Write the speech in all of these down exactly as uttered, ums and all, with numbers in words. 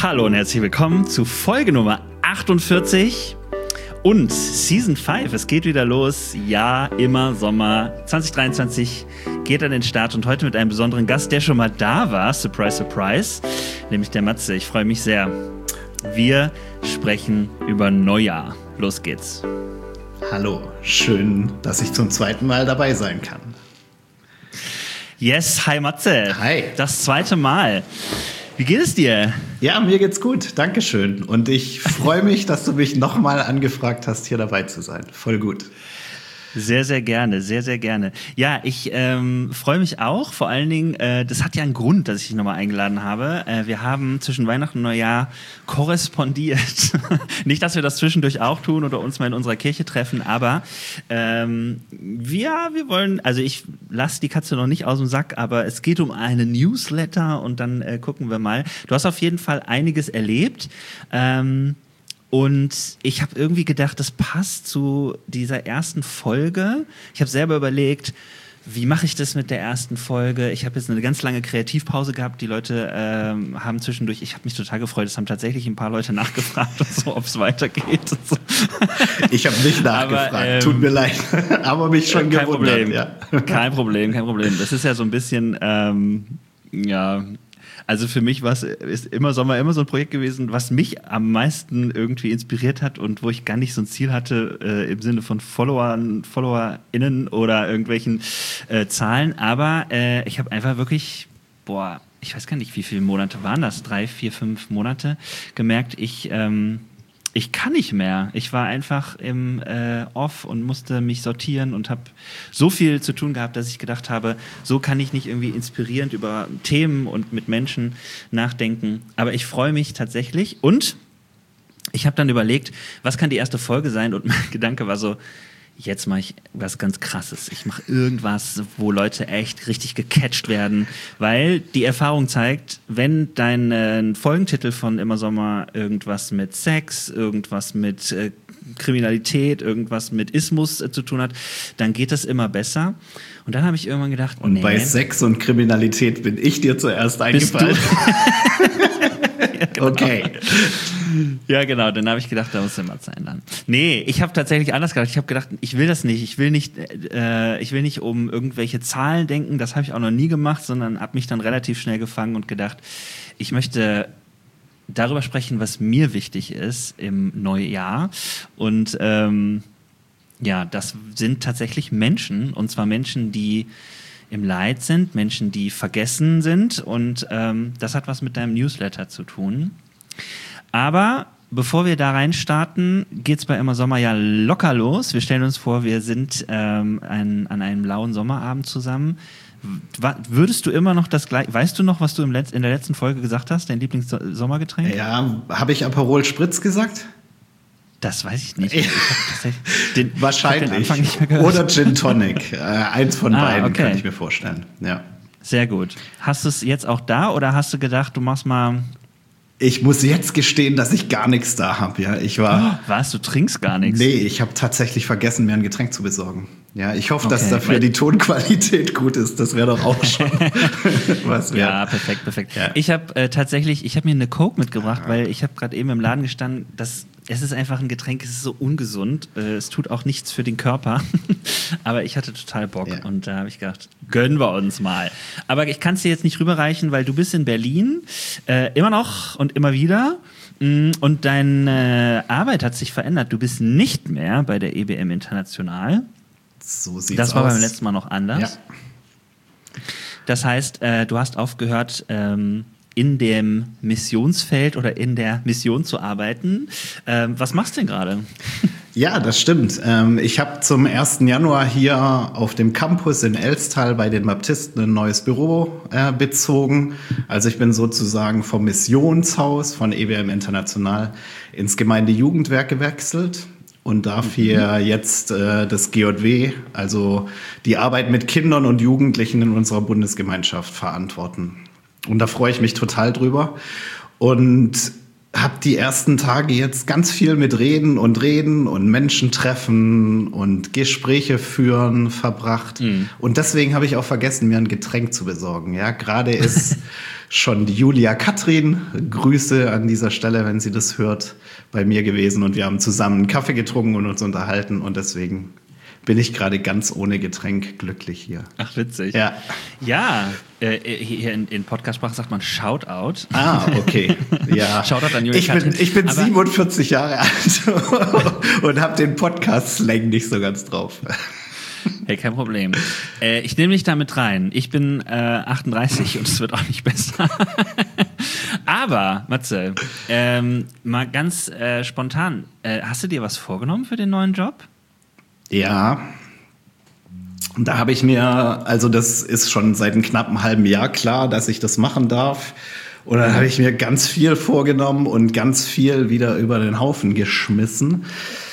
Hallo und herzlich willkommen zu Folge Nummer achtundvierzig und Season fünf. Es geht wieder los. Ja, immer Sommer. zwanzig dreiundzwanzig geht an den Start und heute mit einem besonderen Gast, der schon mal da war. Surprise, surprise. Nämlich der Matze. Ich freue mich sehr. Wir sprechen über Neujahr. Los geht's. Hallo. Schön, dass ich zum zweiten Mal dabei sein kann. Yes, hi Matze. Hi. Das zweite Mal. Wie geht es dir? Ja, mir geht's gut. Dankeschön. Und ich freue mich, dass du mich nochmal angefragt hast, hier dabei zu sein. Voll gut. Sehr, sehr gerne, sehr, sehr gerne. Ja, ich ähm, freue mich auch. Vor allen Dingen, äh, das hat ja einen Grund, dass ich dich nochmal eingeladen habe. Äh, wir haben zwischen Weihnachten und Neujahr korrespondiert. Nicht, dass wir das zwischendurch auch tun oder uns mal in unserer Kirche treffen, aber ähm, wir, wir wollen, also ich lasse die Katze noch nicht aus dem Sack, aber es geht um eine Newsletter und dann äh, gucken wir mal. Du hast auf jeden Fall einiges erlebt. Ähm, Und ich habe irgendwie gedacht, das passt zu dieser ersten Folge. Ich habe selber überlegt, wie mache ich das mit der ersten Folge? Ich habe jetzt eine ganz lange Kreativpause gehabt. Die Leute ähm, haben zwischendurch, ich habe mich total gefreut, es haben tatsächlich ein paar Leute nachgefragt, und so, ob es weitergeht. Und so. Ich habe nicht nachgefragt, aber, ähm, tut mir leid, aber mich schon kein gewundert. Problem. Ja. Kein Problem, kein Problem. Das ist ja so ein bisschen, ähm, ja... Also für mich war es ist immer Sommer immer so ein Projekt gewesen, was mich am meisten irgendwie inspiriert hat und wo ich gar nicht so ein Ziel hatte äh, im Sinne von Followern, FollowerInnen oder irgendwelchen äh, Zahlen. Aber äh, ich habe einfach wirklich, boah, ich weiß gar nicht, wie viele Monate waren das? Drei, vier, fünf Monate gemerkt, ich ähm, Ich kann nicht mehr. Ich war einfach im äh, Off und musste mich sortieren und habe so viel zu tun gehabt, dass ich gedacht habe, so kann ich nicht irgendwie inspirierend über Themen und mit Menschen nachdenken. Aber ich freue mich tatsächlich und ich habe dann überlegt, was kann die erste Folge sein? Und mein Gedanke war so, jetzt mache ich was ganz Krasses. Ich mache irgendwas, wo Leute echt richtig gecatcht werden, weil die Erfahrung zeigt, wenn dein äh, Folgentitel von Immer Sommer irgendwas mit Sex, irgendwas mit äh, Kriminalität, irgendwas mit Ismus äh, zu tun hat, dann geht das immer besser. Und dann habe ich irgendwann gedacht, und nee, bei Sex und Kriminalität bin ich dir zuerst eingefallen. Ja, genau. Okay. Ja, genau. Dann habe ich gedacht, da muss der Matze ändern. Nee, ich habe tatsächlich anders gedacht. Ich habe gedacht, ich will das nicht. Ich will nicht, äh, ich will nicht um irgendwelche Zahlen denken. Das habe ich auch noch nie gemacht, sondern habe mich dann relativ schnell gefangen und gedacht, ich möchte darüber sprechen, was mir wichtig ist im Neujahr. Und ähm, ja, das sind tatsächlich Menschen. Und zwar Menschen, die im Leid sind, Menschen, die vergessen sind. Und ähm, das hat was mit deinem Newsletter zu tun. Aber bevor wir da reinstarten, geht's bei Immer Sommer ja locker los. Wir stellen uns vor, wir sind ähm, ein, an einem lauen Sommerabend zusammen. W- würdest du immer noch das gleiche, weißt du noch, was du im Letz-, in der letzten Folge gesagt hast, dein Lieblings-Sommergetränk? Ja, habe ich Aperol Spritz gesagt? Das weiß ich nicht. Ich hab den, Wahrscheinlich. Den Anfang nicht mehr gehört. Oder Gin Tonic. Äh, eins von ah, beiden okay. kann ich mir vorstellen. Ja. Sehr gut. Hast du es jetzt auch da oder hast du gedacht, du machst mal... Ich muss jetzt gestehen, dass ich gar nichts da habe. Ja, ich war. Oh, was? Du trinkst gar nichts? Nee, ich habe tatsächlich vergessen, mir ein Getränk zu besorgen. Ja, ich hoffe, okay, dass dafür weil die Tonqualität gut ist. Das wäre doch auch schon was wert. Ja, perfekt, perfekt. Ja. Ich habe äh, tatsächlich, ich habe mir eine Coke mitgebracht, weil ich habe gerade eben im Laden gestanden, das, es ist einfach ein Getränk, es ist so ungesund, äh, es tut auch nichts für den Körper, aber ich hatte total Bock ja. und da habe ich gedacht, gönnen wir uns mal. Aber ich kann es dir jetzt nicht rüberreichen, weil du bist in Berlin, äh, immer noch und immer wieder. Und deine Arbeit hat sich verändert. Du bist nicht mehr bei der E B M International. So sieht's Das war aus. beim letzten Mal noch anders. Ja. Das heißt, äh, du hast aufgehört, ähm, in dem Missionsfeld oder in der Mission zu arbeiten. Ähm, was machst du denn gerade? Ja, das stimmt. Ähm, ich habe zum ersten Januar hier auf dem Campus in Elstal bei den Baptisten ein neues Büro äh, bezogen. Also ich bin sozusagen vom Missionshaus von E B M International ins Gemeindejugendwerk gewechselt und darf mhm. hier jetzt äh, das G J W, also die Arbeit mit Kindern und Jugendlichen in unserer Bundesgemeinschaft verantworten. Und da freue ich mich total drüber. Und habe die ersten Tage jetzt ganz viel mit Reden und Reden und Menschen treffen und Gespräche führen verbracht. Mhm. Und deswegen habe ich auch vergessen, mir ein Getränk zu besorgen. Ja, gerade ist schon die Julia Katrin, Grüße an dieser Stelle, wenn sie das hört, bei mir gewesen. Und wir haben zusammen einen Kaffee getrunken und uns unterhalten. Und deswegen bin ich gerade ganz ohne Getränk glücklich hier. Ach, witzig. Ja, ja äh, hier in, in Podcast-Sprache sagt man Shoutout. Ah, okay. Ja. Shoutout an Julia ich bin, ich bin Aber siebenundvierzig Jahre alt und habe den Podcast-Slang nicht so ganz drauf. Hey, kein Problem. Äh, ich nehme dich da mit rein. Ich bin äh, achtunddreißig und es wird auch nicht besser. Aber, Matze, ähm, mal ganz äh, spontan. Äh, hast du dir was vorgenommen für den neuen Job? Ja, und da habe ich mir, also das ist schon seit einem knappen halben Jahr klar, dass ich das machen darf. Und dann habe ich mir ganz viel vorgenommen und ganz viel wieder über den Haufen geschmissen.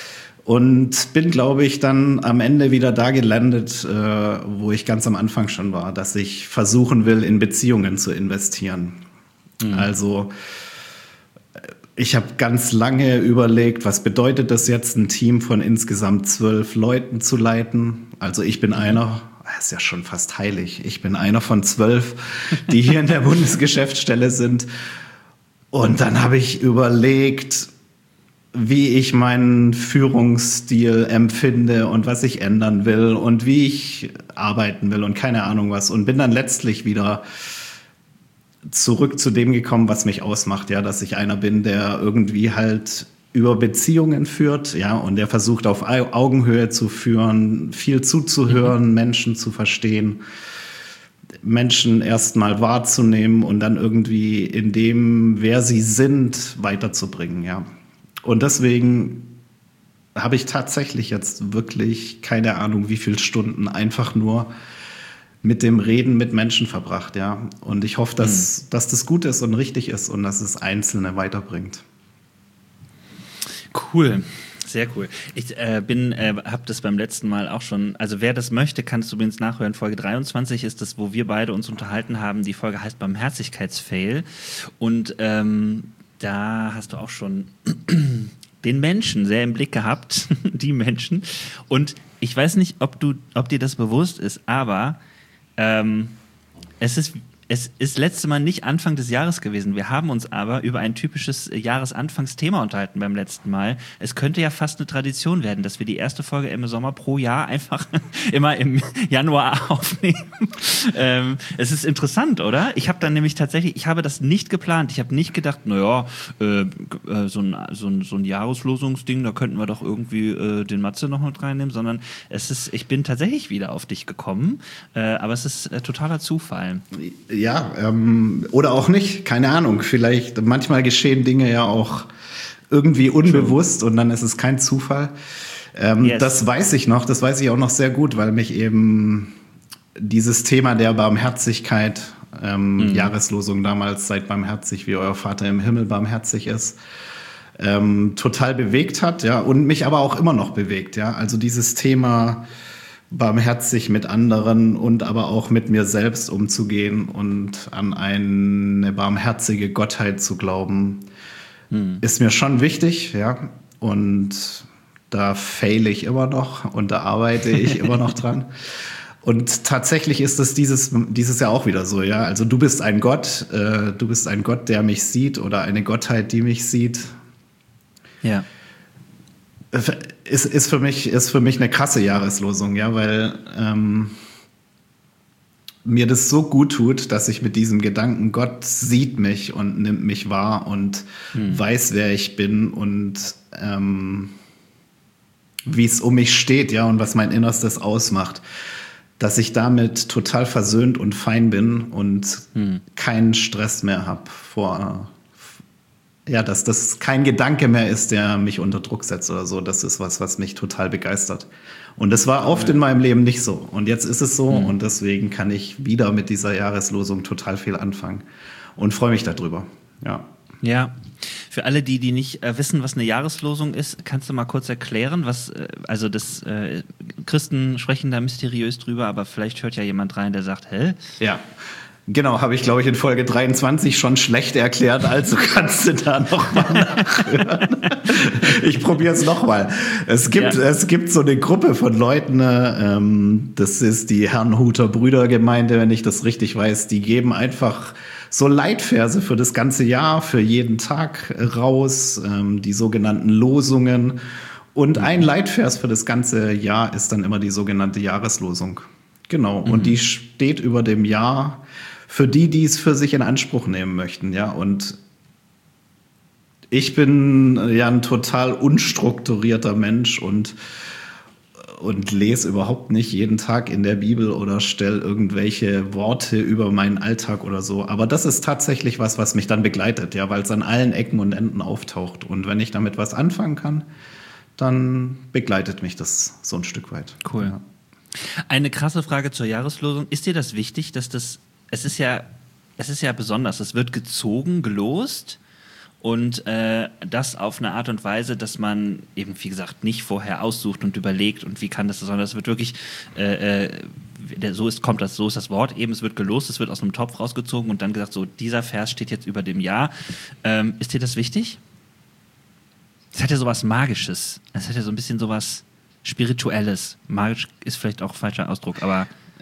Und bin, glaube ich, dann am Ende wieder da gelandet, äh, wo ich ganz am Anfang schon war, dass ich versuchen will, in Beziehungen zu investieren. Mhm. Also ich habe ganz lange überlegt, was bedeutet das jetzt, ein Team von insgesamt zwölf Leuten zu leiten. Also ich bin einer, das ist ja schon fast heilig, ich bin einer von zwölf, die hier in der Bundesgeschäftsstelle sind. Und dann habe ich überlegt, wie ich meinen Führungsstil empfinde und was ich ändern will und wie ich arbeiten will und keine Ahnung was. Und bin dann letztlich wieder zurück zu dem gekommen, was mich ausmacht, ja, dass ich einer bin, der irgendwie halt über Beziehungen führt, ja, und der versucht auf Augenhöhe zu führen, viel zuzuhören, mhm. Menschen zu verstehen, Menschen erstmal wahrzunehmen und dann irgendwie in dem, wer sie sind, weiterzubringen, ja. Und deswegen habe ich tatsächlich jetzt wirklich keine Ahnung, wie viele Stunden einfach nur mit dem Reden mit Menschen verbracht, ja. Und ich hoffe, dass, mhm. dass das gut ist und richtig ist und dass es Einzelne weiterbringt. Cool, sehr cool. Ich äh, bin, äh, habe das beim letzten Mal auch schon, also wer das möchte, kann es übrigens nachhören. Folge dreiundzwanzig ist das, wo wir beide uns unterhalten haben. Die Folge heißt Barmherzigkeitsfail. Und ähm, da hast du auch schon den Menschen sehr im Blick gehabt, die Menschen. Und ich weiß nicht, ob du, ob dir das bewusst ist, aber ähm, es ist Es ist letzte Mal nicht Anfang des Jahres gewesen. Wir haben uns aber über ein typisches Jahresanfangsthema unterhalten beim letzten Mal. Es könnte ja fast eine Tradition werden, dass wir die erste Folge im Sommer pro Jahr einfach immer im Januar aufnehmen. Ähm, es ist interessant, oder? Ich habe dann nämlich tatsächlich, ich habe das nicht geplant. Ich habe nicht gedacht, naja, äh, so, ein, so, ein, so ein Jahreslosungsding, da könnten wir doch irgendwie äh, den Matze noch mit reinnehmen, sondern es ist, ich bin tatsächlich wieder auf dich gekommen, äh, aber es ist äh, totaler Zufall. Ja, ähm, oder auch nicht, keine Ahnung. Vielleicht, manchmal geschehen Dinge ja auch irgendwie unbewusst und dann ist es kein Zufall. Ähm, yes. Das weiß ich noch, das weiß ich auch noch sehr gut, weil mich eben dieses Thema der Barmherzigkeit, ähm, mhm. Jahreslosung damals, seid barmherzig, wie euer Vater im Himmel barmherzig ist, ähm, total bewegt hat, ja, und mich aber auch immer noch bewegt, ja. Also dieses Thema barmherzig mit anderen und aber auch mit mir selbst umzugehen und an eine barmherzige Gottheit zu glauben, hm. ist mir schon wichtig, ja. Und da faile ich immer noch und da arbeite ich immer noch dran. Und tatsächlich ist es dieses, dieses Jahr auch wieder so, ja. Also du bist ein Gott, äh, du bist ein Gott, der mich sieht oder eine Gottheit, die mich sieht. Ja. Ist, ist, für mich, ist für mich eine krasse Jahreslosung, ja, weil ähm, mir das so gut tut, dass ich mit diesem Gedanken, Gott sieht mich und nimmt mich wahr und hm. weiß, wer ich bin und ähm, wie es um mich steht, ja, und was mein Innerstes ausmacht, dass ich damit total versöhnt und fein bin und hm. keinen Stress mehr habe vor Ja, dass das kein Gedanke mehr ist, der mich unter Druck setzt oder so. Das ist was, was mich total begeistert. Und das war oft ja. in meinem Leben nicht so. Und jetzt ist es so. Mhm. Und deswegen kann ich wieder mit dieser Jahreslosung total viel anfangen. Und freue mich darüber. Ja. Ja. Für alle, die, die nicht äh, wissen, was eine Jahreslosung ist, kannst du mal kurz erklären, was, äh, also das, äh, Christen sprechen da mysteriös drüber, aber vielleicht hört ja jemand rein, der sagt, hä? Ja. Genau, habe ich, glaube ich, in Folge dreiundzwanzig schon schlecht erklärt, also kannst du da nochmal nachhören. Ich probiere es nochmal. Es gibt, ja. es gibt so eine Gruppe von Leuten, ähm, das ist die Herrnhuter Brüdergemeinde, wenn ich das richtig weiß, die geben einfach so Leitverse für das ganze Jahr, für jeden Tag raus, ähm, die sogenannten Losungen. Und ein Leitvers für das ganze Jahr ist dann immer die sogenannte Jahreslosung. Genau, mhm. Und die steht über dem Jahr für die, die es für sich in Anspruch nehmen möchten, ja. Und ich bin ja ein total unstrukturierter Mensch und, und lese überhaupt nicht jeden Tag in der Bibel oder stelle irgendwelche Worte über meinen Alltag oder so. Aber das ist tatsächlich was, was mich dann begleitet, ja, weil es an allen Ecken und Enden auftaucht. Und wenn ich damit was anfangen kann, dann begleitet mich das so ein Stück weit. Cool. Ja. Eine krasse Frage zur Jahreslosung. Ist dir das wichtig, dass das, es ist ja, es ist ja besonders, es wird gezogen, gelost und äh, das auf eine Art und Weise, dass man eben, wie gesagt, nicht vorher aussucht und überlegt und wie kann das, sondern es wird wirklich, äh, äh, so ist, kommt das, so ist das Wort eben, es wird gelost, es wird aus einem Topf rausgezogen und dann gesagt, so, dieser Vers steht jetzt über dem Jahr. Ähm, ist dir das wichtig? Es hat ja sowas Magisches, es hat ja so ein bisschen sowas Spirituelles. Magisch ist vielleicht auch ein falscher Ausdruck, aber...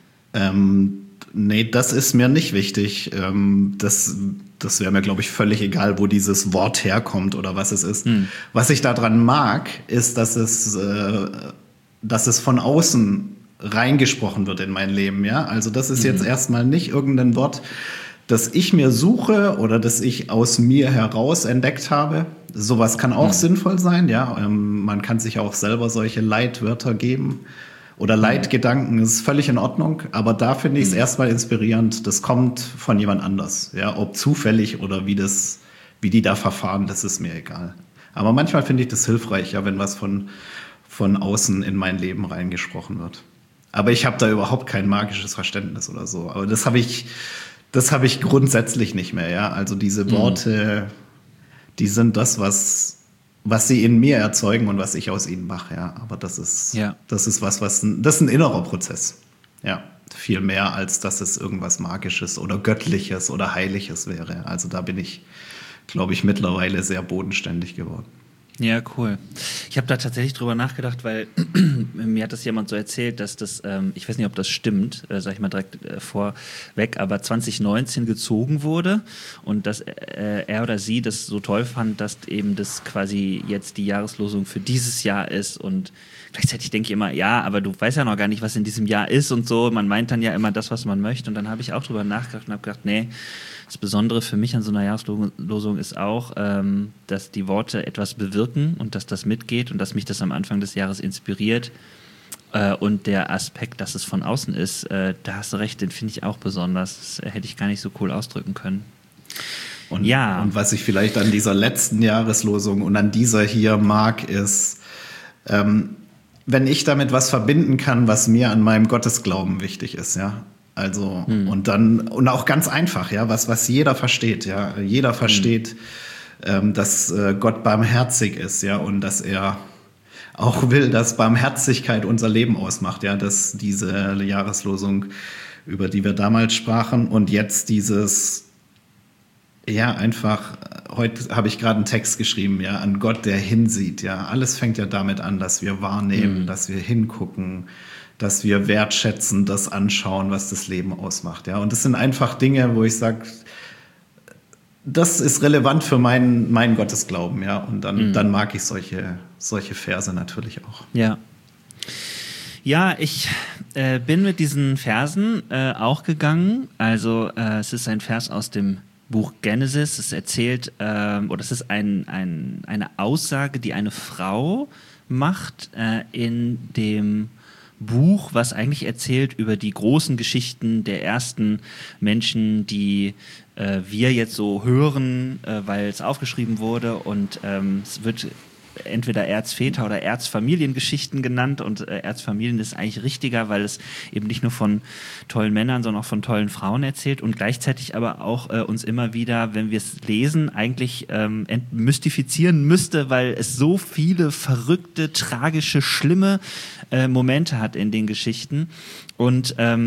Ähm, nee, das ist mir nicht wichtig. Ähm, das das wäre mir, glaube ich, völlig egal, wo dieses Wort herkommt oder was es ist. Hm. Was ich daran mag, ist, dass es, äh, dass es von außen reingesprochen wird in mein Leben. Ja? Also das ist mhm. jetzt erstmal nicht irgendein Wort, das ich mir suche oder das ich aus mir heraus entdeckt habe. Sowas kann auch mhm. sinnvoll sein, ja. Ähm, man kann sich auch selber solche Leitwörter geben oder Leitgedanken, ist völlig in Ordnung. Aber da finde ich es mhm. erstmal inspirierend. Das kommt von jemand anders, ja. Ob zufällig oder wie das, wie die da verfahren, das ist mir egal. Aber manchmal finde ich das hilfreich, ja, wenn was von, von außen in mein Leben reingesprochen wird. Aber ich habe da überhaupt kein magisches Verständnis oder so. Aber das habe ich, das habe ich grundsätzlich nicht mehr, ja. Also diese Worte, mhm. die sind das, was, was sie in mir erzeugen und was ich aus ihnen mache, ja. Aber das ist, ja. das ist was, was, das ist ein innerer Prozess, ja. Viel mehr, als dass es irgendwas Magisches oder Göttliches oder Heiliges wäre. Also da bin ich, glaube ich, mittlerweile sehr bodenständig geworden. Ja, cool. Ich habe da tatsächlich drüber nachgedacht, weil mir hat das jemand so erzählt, dass das, ähm, ich weiß nicht, ob das stimmt, äh, sag ich mal direkt äh, vorweg, aber zwanzig neunzehn gezogen wurde und dass äh, er oder sie das so toll fand, dass eben das quasi jetzt die Jahreslosung für dieses Jahr ist und gleichzeitig denke ich immer, ja, aber du weißt ja noch gar nicht, was in diesem Jahr ist und so, man meint dann ja immer das, was man möchte und dann habe ich auch drüber nachgedacht und habe gedacht, nee, das Besondere für mich an so einer Jahreslosung ist auch, ähm, dass die Worte etwas bewirken und dass das mitgeht und dass mich das am Anfang des Jahres inspiriert. Äh, und der Aspekt, dass es von außen ist, äh, da hast du recht, den finde ich auch besonders. Das hätte ich gar nicht so cool ausdrücken können. Und, ja. und was ich vielleicht an dieser letzten Jahreslosung und an dieser hier mag, ist, ähm, wenn ich damit was verbinden kann, was mir an meinem Gottesglauben wichtig ist, ja. Also, hm. und dann, und auch ganz einfach, ja, was, was jeder versteht, ja. Jeder versteht, hm. ähm, dass äh, Gott barmherzig ist, ja, und dass er auch will, dass Barmherzigkeit unser Leben ausmacht, ja, dass diese Jahreslosung, über die wir damals sprachen und jetzt dieses, ja, einfach, heute habe ich gerade einen Text geschrieben, ja, an Gott, der hinsieht, ja. Alles fängt ja damit an, dass wir wahrnehmen, hm. dass wir hingucken, dass wir wertschätzen, das anschauen, was das Leben ausmacht. Ja? Und das sind einfach Dinge, wo ich sage, das ist relevant für meinen, meinen Gottesglauben. Ja? Und dann, mhm. dann mag ich solche, solche Verse natürlich auch. Ja, ja ich äh, bin mit diesen Versen äh, auch gegangen. Also äh, es ist ein Vers aus dem Buch Genesis. Es erzählt, äh, oder es ist ein, ein, eine Aussage, die eine Frau macht äh, in dem Buch, was eigentlich erzählt über die großen Geschichten der ersten Menschen, die äh, wir jetzt so hören, äh, weil es aufgeschrieben wurde und ähm, es wird entweder Erzväter oder Erzfamiliengeschichten genannt und äh, Erzfamilien ist eigentlich richtiger, weil es eben nicht nur von tollen Männern, sondern auch von tollen Frauen erzählt und gleichzeitig aber auch äh, uns immer wieder, wenn wir es lesen, eigentlich ähm, entmystifizieren müsste, weil es so viele verrückte, tragische, schlimme äh, Momente hat in den Geschichten und ähm,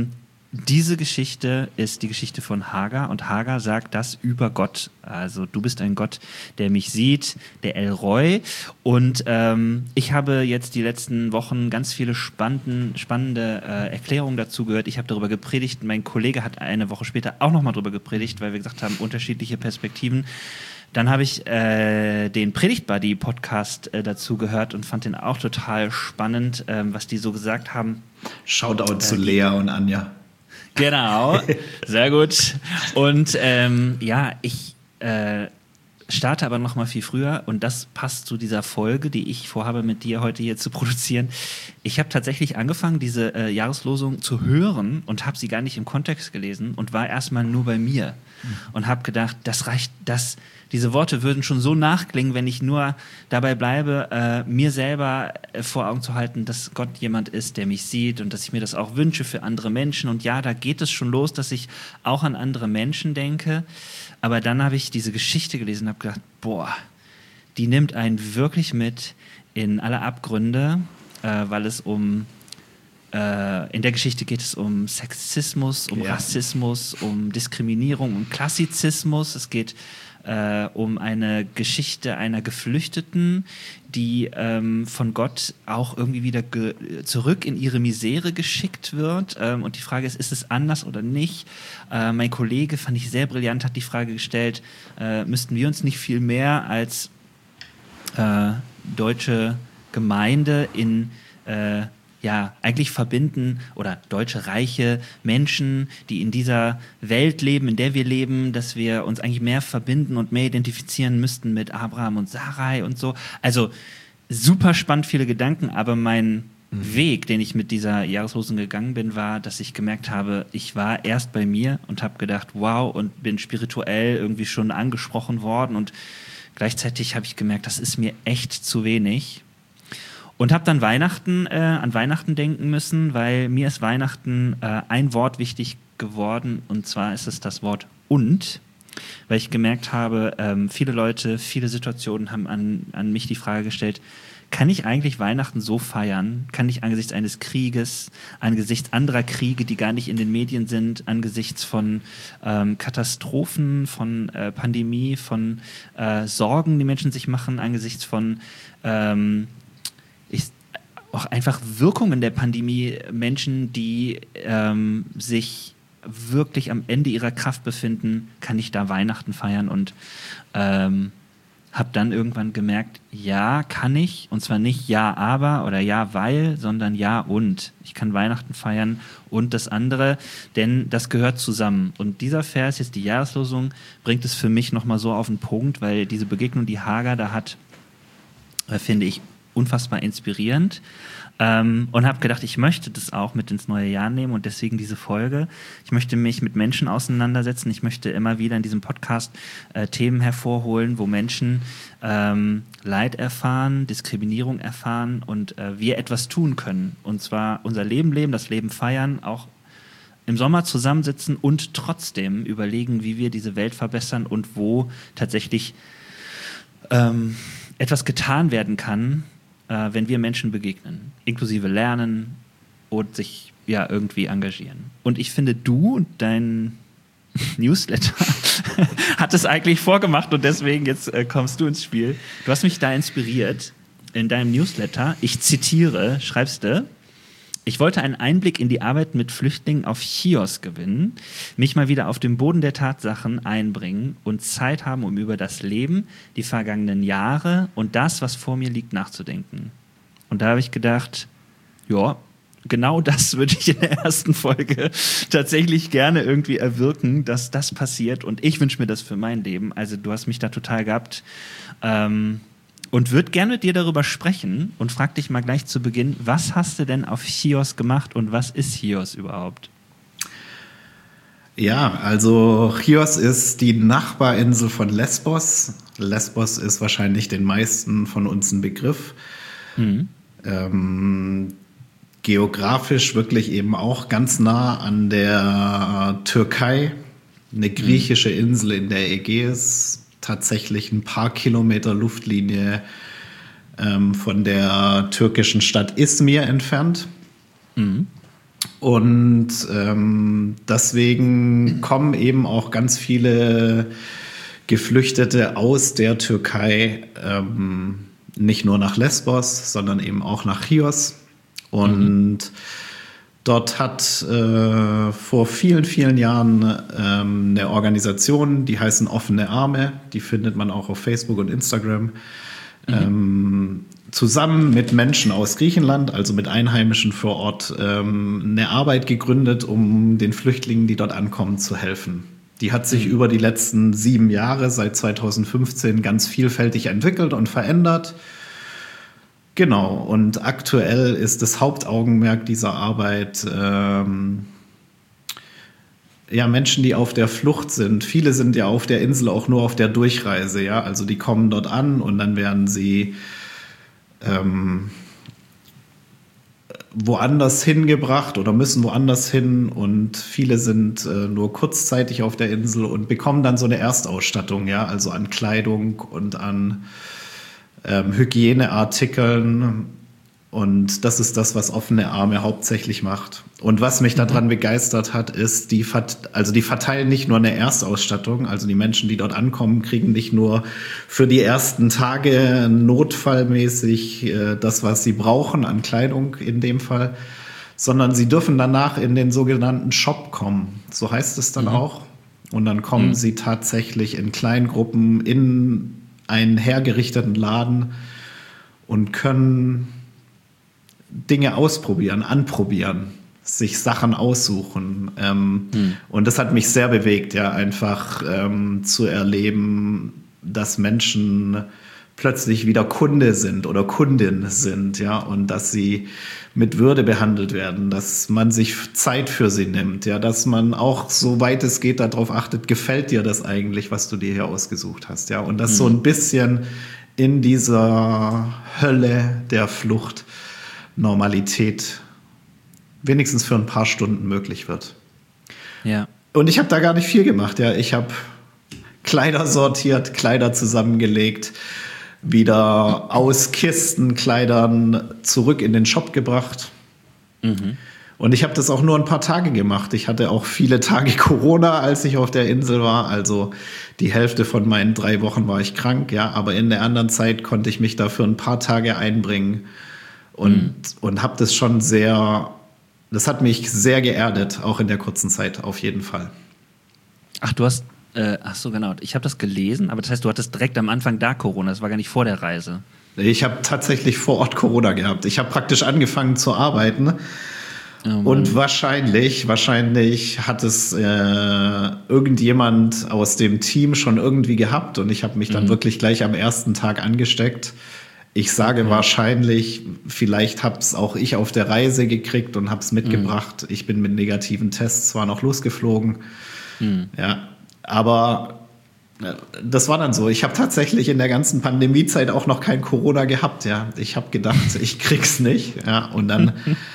diese Geschichte ist die Geschichte von Hagar und Hagar sagt das über Gott. Also du bist ein Gott, der mich sieht, der El Roi. Und ähm, ich habe jetzt die letzten Wochen ganz viele spannenden, spannende äh, Erklärungen dazu gehört. Ich habe darüber gepredigt. Mein Kollege hat eine Woche später auch nochmal darüber gepredigt, weil wir gesagt haben, unterschiedliche Perspektiven. Dann habe ich äh, den Predigt-Buddy-Podcast äh, dazu gehört und fand den auch total spannend, ähm, was die so gesagt haben. Shoutout äh, zu Lea und Anja. Genau, sehr gut. Und ähm, ja, ich äh, starte aber noch mal viel früher und das passt zu dieser Folge, die ich vorhabe, mit dir heute hier zu produzieren. Ich habe tatsächlich angefangen, diese äh, Jahreslosung zu hören und habe sie gar nicht im Kontext gelesen und war erstmal nur bei mir mhm. und habe gedacht, das reicht, das diese Worte würden schon so nachklingen, wenn ich nur dabei bleibe, äh, mir selber äh, vor Augen zu halten, dass Gott jemand ist, der mich sieht und dass ich mir das auch wünsche für andere Menschen. Und ja, da geht es schon los, dass ich auch an andere Menschen denke. Aber dann habe ich diese Geschichte gelesen und habe gedacht, boah, die nimmt einen wirklich mit in alle Abgründe, äh, weil es um äh, in der Geschichte geht es um Sexismus, um ja. Rassismus, um Diskriminierung, um Klassizismus. Es geht Äh, um eine Geschichte einer Geflüchteten, die ähm, von Gott auch irgendwie wieder ge- zurück in ihre Misere geschickt wird. Ähm, und die Frage ist, ist es anders oder nicht? Äh, mein Kollege, fand ich sehr brillant, hat die Frage gestellt, äh, müssten wir uns nicht viel mehr als äh, deutsche Gemeinde in äh, ja, eigentlich verbinden oder deutsche reiche Menschen, die in dieser Welt leben, in der wir leben, dass wir uns eigentlich mehr verbinden und mehr identifizieren müssten mit Abraham und Sarai und so. Also super spannend, viele Gedanken, aber mein mhm. Weg, den ich mit dieser Jahreslosung gegangen bin, war, dass ich gemerkt habe, ich war erst bei mir und habe gedacht, wow, und bin spirituell irgendwie schon angesprochen worden und gleichzeitig habe ich gemerkt, das ist mir echt zu wenig. Und habe dann Weihnachten, äh, an Weihnachten denken müssen, weil mir ist Weihnachten äh, ein Wort wichtig geworden und zwar ist es das Wort und, weil ich gemerkt habe, ähm, viele Leute, viele Situationen haben an, an mich die Frage gestellt, kann ich eigentlich Weihnachten so feiern? Kann ich angesichts eines Krieges, angesichts anderer Kriege, die gar nicht in den Medien sind, angesichts von ähm, Katastrophen, von äh, Pandemie, von äh, Sorgen, die Menschen sich machen, angesichts von ähm, Ich, auch einfach Wirkungen der Pandemie, Menschen, die ähm, sich wirklich am Ende ihrer Kraft befinden, kann ich da Weihnachten feiern und ähm, habe dann irgendwann gemerkt, ja, kann ich, und zwar nicht ja, aber oder ja, weil, sondern ja und. Ich kann Weihnachten feiern und das andere, denn das gehört zusammen. Und dieser Vers, jetzt die Jahreslosung, bringt es für mich nochmal so auf den Punkt, weil diese Begegnung, die Hagar da hat, äh, finde ich unfassbar inspirierend ähm, und habe gedacht, ich möchte das auch mit ins neue Jahr nehmen und deswegen diese Folge. Ich möchte mich mit Menschen auseinandersetzen. Ich möchte immer wieder in diesem Podcast äh, Themen hervorholen, wo Menschen ähm, Leid erfahren, Diskriminierung erfahren und äh, wir etwas tun können. Und zwar unser Leben leben, das Leben feiern, auch im Sommer zusammensitzen und trotzdem überlegen, wie wir diese Welt verbessern und wo tatsächlich ähm, etwas getan werden kann, äh, wenn wir Menschen begegnen, inklusive lernen und sich ja irgendwie engagieren. Und ich finde, du und dein Newsletter hat es eigentlich vorgemacht und deswegen jetzt äh, kommst du ins Spiel. Du hast mich da inspiriert in deinem Newsletter. Ich zitiere, schreibst du: Ich wollte einen Einblick in die Arbeit mit Flüchtlingen auf Chios gewinnen, mich mal wieder auf den Boden der Tatsachen einbringen und Zeit haben, um über das Leben, die vergangenen Jahre und das, was vor mir liegt, nachzudenken. Und da habe ich gedacht, ja, genau das würde ich in der ersten Folge tatsächlich gerne irgendwie erwirken, dass das passiert und ich wünsche mir das für mein Leben. Also du hast mich da total gehabt. Ähm, Und würde gerne mit dir darüber sprechen und frag dich mal gleich zu Beginn, was hast du denn auf Chios gemacht und was ist Chios überhaupt? Ja, also Chios ist die Nachbarinsel von Lesbos. Lesbos ist wahrscheinlich den meisten von uns ein Begriff. Mhm. Ähm, geografisch wirklich eben auch ganz nah an der Türkei. Eine griechische Insel in der Ägäis. Tatsächlich ein paar Kilometer Luftlinie ähm, von der türkischen Stadt Izmir entfernt. Mhm. Und ähm, deswegen kommen eben auch ganz viele Geflüchtete aus der Türkei ähm, nicht nur nach Lesbos, sondern eben auch nach Chios. Und mhm. dort hat äh, vor vielen, vielen Jahren ähm, eine Organisation, die heißen Offene Arme, die findet man auch auf Facebook und Instagram, mhm. ähm, zusammen mit Menschen aus Griechenland, also mit Einheimischen vor Ort, ähm, eine Arbeit gegründet, um den Flüchtlingen, die dort ankommen, zu helfen. Die hat sich mhm. über die letzten sieben Jahre, seit zweitausendfünfzehn, ganz vielfältig entwickelt und verändert. Genau, und aktuell ist das Hauptaugenmerk dieser Arbeit ähm, ja, Menschen, die auf der Flucht sind. Viele sind ja auf der Insel auch nur auf der Durchreise, ja, also die kommen dort an und dann werden sie ähm, woanders hingebracht oder müssen woanders hin und viele sind äh, nur kurzzeitig auf der Insel und bekommen dann so eine Erstausstattung, ja, also an Kleidung und an ähm, Hygieneartikeln. Und das ist das, was Offene Arme hauptsächlich macht. Und was mich daran begeistert hat, ist, die, also die verteilen nicht nur eine Erstausstattung, also die Menschen, die dort ankommen, kriegen nicht nur für die ersten Tage notfallmäßig äh, das, was sie brauchen an Kleidung in dem Fall, sondern sie dürfen danach in den sogenannten Shop kommen. So heißt es dann mhm. auch. Und dann kommen mhm. sie tatsächlich in Kleingruppen in einen hergerichteten Laden und können Dinge ausprobieren, anprobieren, sich Sachen aussuchen. Ähm, hm. Und das hat mich sehr bewegt, ja, einfach ähm, zu erleben, dass Menschen plötzlich wieder Kunde sind oder Kundin sind, ja, und dass sie mit Würde behandelt werden, dass man sich Zeit für sie nimmt, ja, dass man auch, soweit es geht, darauf achtet, gefällt dir das eigentlich, was du dir hier ausgesucht hast, ja, und dass hm. so ein bisschen in dieser Hölle der Flucht Normalität wenigstens für ein paar Stunden möglich wird. Ja. Und ich habe da gar nicht viel gemacht. Ja, ich habe Kleider sortiert, Kleider zusammengelegt, wieder aus Kistenkleidern zurück in den Shop gebracht. Mhm. Und ich habe das auch nur ein paar Tage gemacht. Ich hatte auch viele Tage Corona, als ich auf der Insel war. Also die Hälfte von meinen drei Wochen war ich krank. Ja, aber in der anderen Zeit konnte ich mich da für ein paar Tage einbringen. Und, mhm. und habe das schon sehr, das hat mich sehr geerdet, auch in der kurzen Zeit, auf jeden Fall. Ach, du hast, äh, ach so, genau, ich habe das gelesen, aber das heißt, du hattest direkt am Anfang da Corona, das war gar nicht vor der Reise. Ich habe tatsächlich vor Ort Corona gehabt. Ich habe praktisch angefangen zu arbeiten oh und wahrscheinlich, wahrscheinlich hat es äh, irgendjemand aus dem Team schon irgendwie gehabt und ich habe mich dann mhm. wirklich gleich am ersten Tag angesteckt. Ich sage okay. wahrscheinlich, vielleicht habe es auch ich auf der Reise gekriegt und habe es mitgebracht. Mhm. Ich bin mit negativen Tests zwar noch losgeflogen, mhm. ja, aber das war dann so. Ich habe tatsächlich in der ganzen Pandemiezeit auch noch kein Corona gehabt. Ja, ich habe gedacht, ich krieg's nicht. Ja, und dann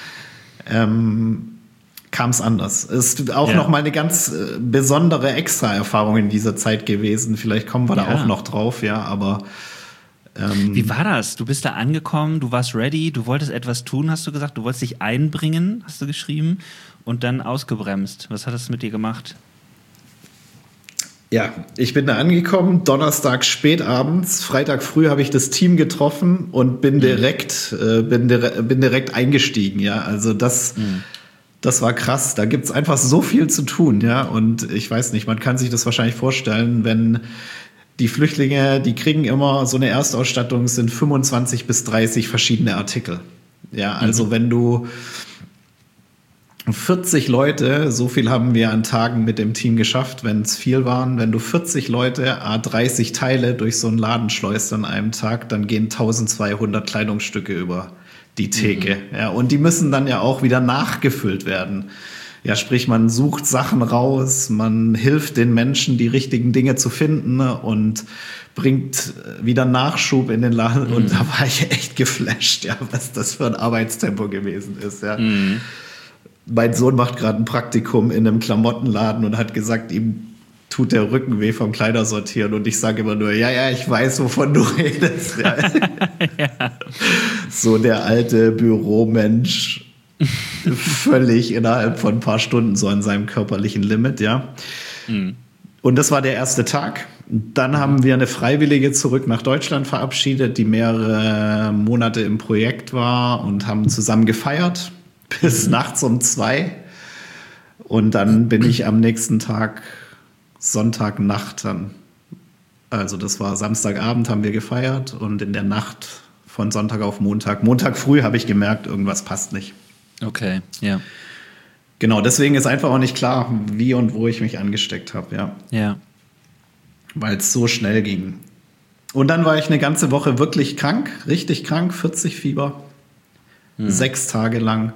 ähm, kam es anders. Es ist auch ja. noch mal eine ganz äh, besondere Extra-Erfahrung in dieser Zeit gewesen. Vielleicht kommen wir ja. da auch noch drauf. Ja, aber wie war das? Du bist da angekommen, du warst ready, du wolltest etwas tun, hast du gesagt, du wolltest dich einbringen, hast du geschrieben, und dann ausgebremst. Was hat das mit dir gemacht? Ja, ich bin da angekommen, Donnerstag spätabends, Freitag früh habe ich das Team getroffen und bin direkt, mhm. äh, bin, dire- bin direkt eingestiegen. Ja, also das, mhm. das war krass. Da gibt's einfach so viel zu tun, ja. Und ich weiß nicht, man kann sich das wahrscheinlich vorstellen, wenn die Flüchtlinge, die kriegen immer so eine Erstausstattung, es sind fünfundzwanzig bis dreißig verschiedene Artikel. Ja, also mhm. wenn du vierzig Leute, so viel haben wir an Tagen mit dem Team geschafft, wenn es viel waren, wenn du vierzig Leute, a dreißig Teile durch so einen Laden schleust an einem Tag, dann gehen zwölfhundert Kleidungsstücke über die Theke. Mhm. Ja, und die müssen dann ja auch wieder nachgefüllt werden. Ja, sprich, man sucht Sachen raus, man hilft den Menschen, die richtigen Dinge zu finden und bringt wieder Nachschub in den Laden. Mhm. Und da war ich echt geflasht, ja, was das für ein Arbeitstempo gewesen ist. Ja. Mhm. Mein Sohn macht gerade ein Praktikum in einem Klamottenladen und hat gesagt, ihm tut der Rücken weh vom Kleidersortieren. Und ich sage immer nur, ja, ja, ich weiß, wovon du redest. Ja. Ja. So der alte Büromensch. völlig innerhalb von ein paar Stunden so an seinem körperlichen Limit, ja. Mhm. Und das war der erste Tag. Dann haben wir eine Freiwillige zurück nach Deutschland verabschiedet, die mehrere Monate im Projekt war und haben zusammen gefeiert bis mhm. nachts um zwei. Und dann bin ich am nächsten Tag, Sonntagnacht dann, also das war Samstagabend, haben wir gefeiert und in der Nacht von Sonntag auf Montag, Montag früh habe ich gemerkt, irgendwas passt nicht. Okay, ja. Genau, deswegen ist einfach auch nicht klar, wie und wo ich mich angesteckt habe, ja. Ja. Weil es so schnell ging. Und dann war ich eine ganze Woche wirklich krank, richtig krank, vierzig Fieber, hm. sechs Tage lang.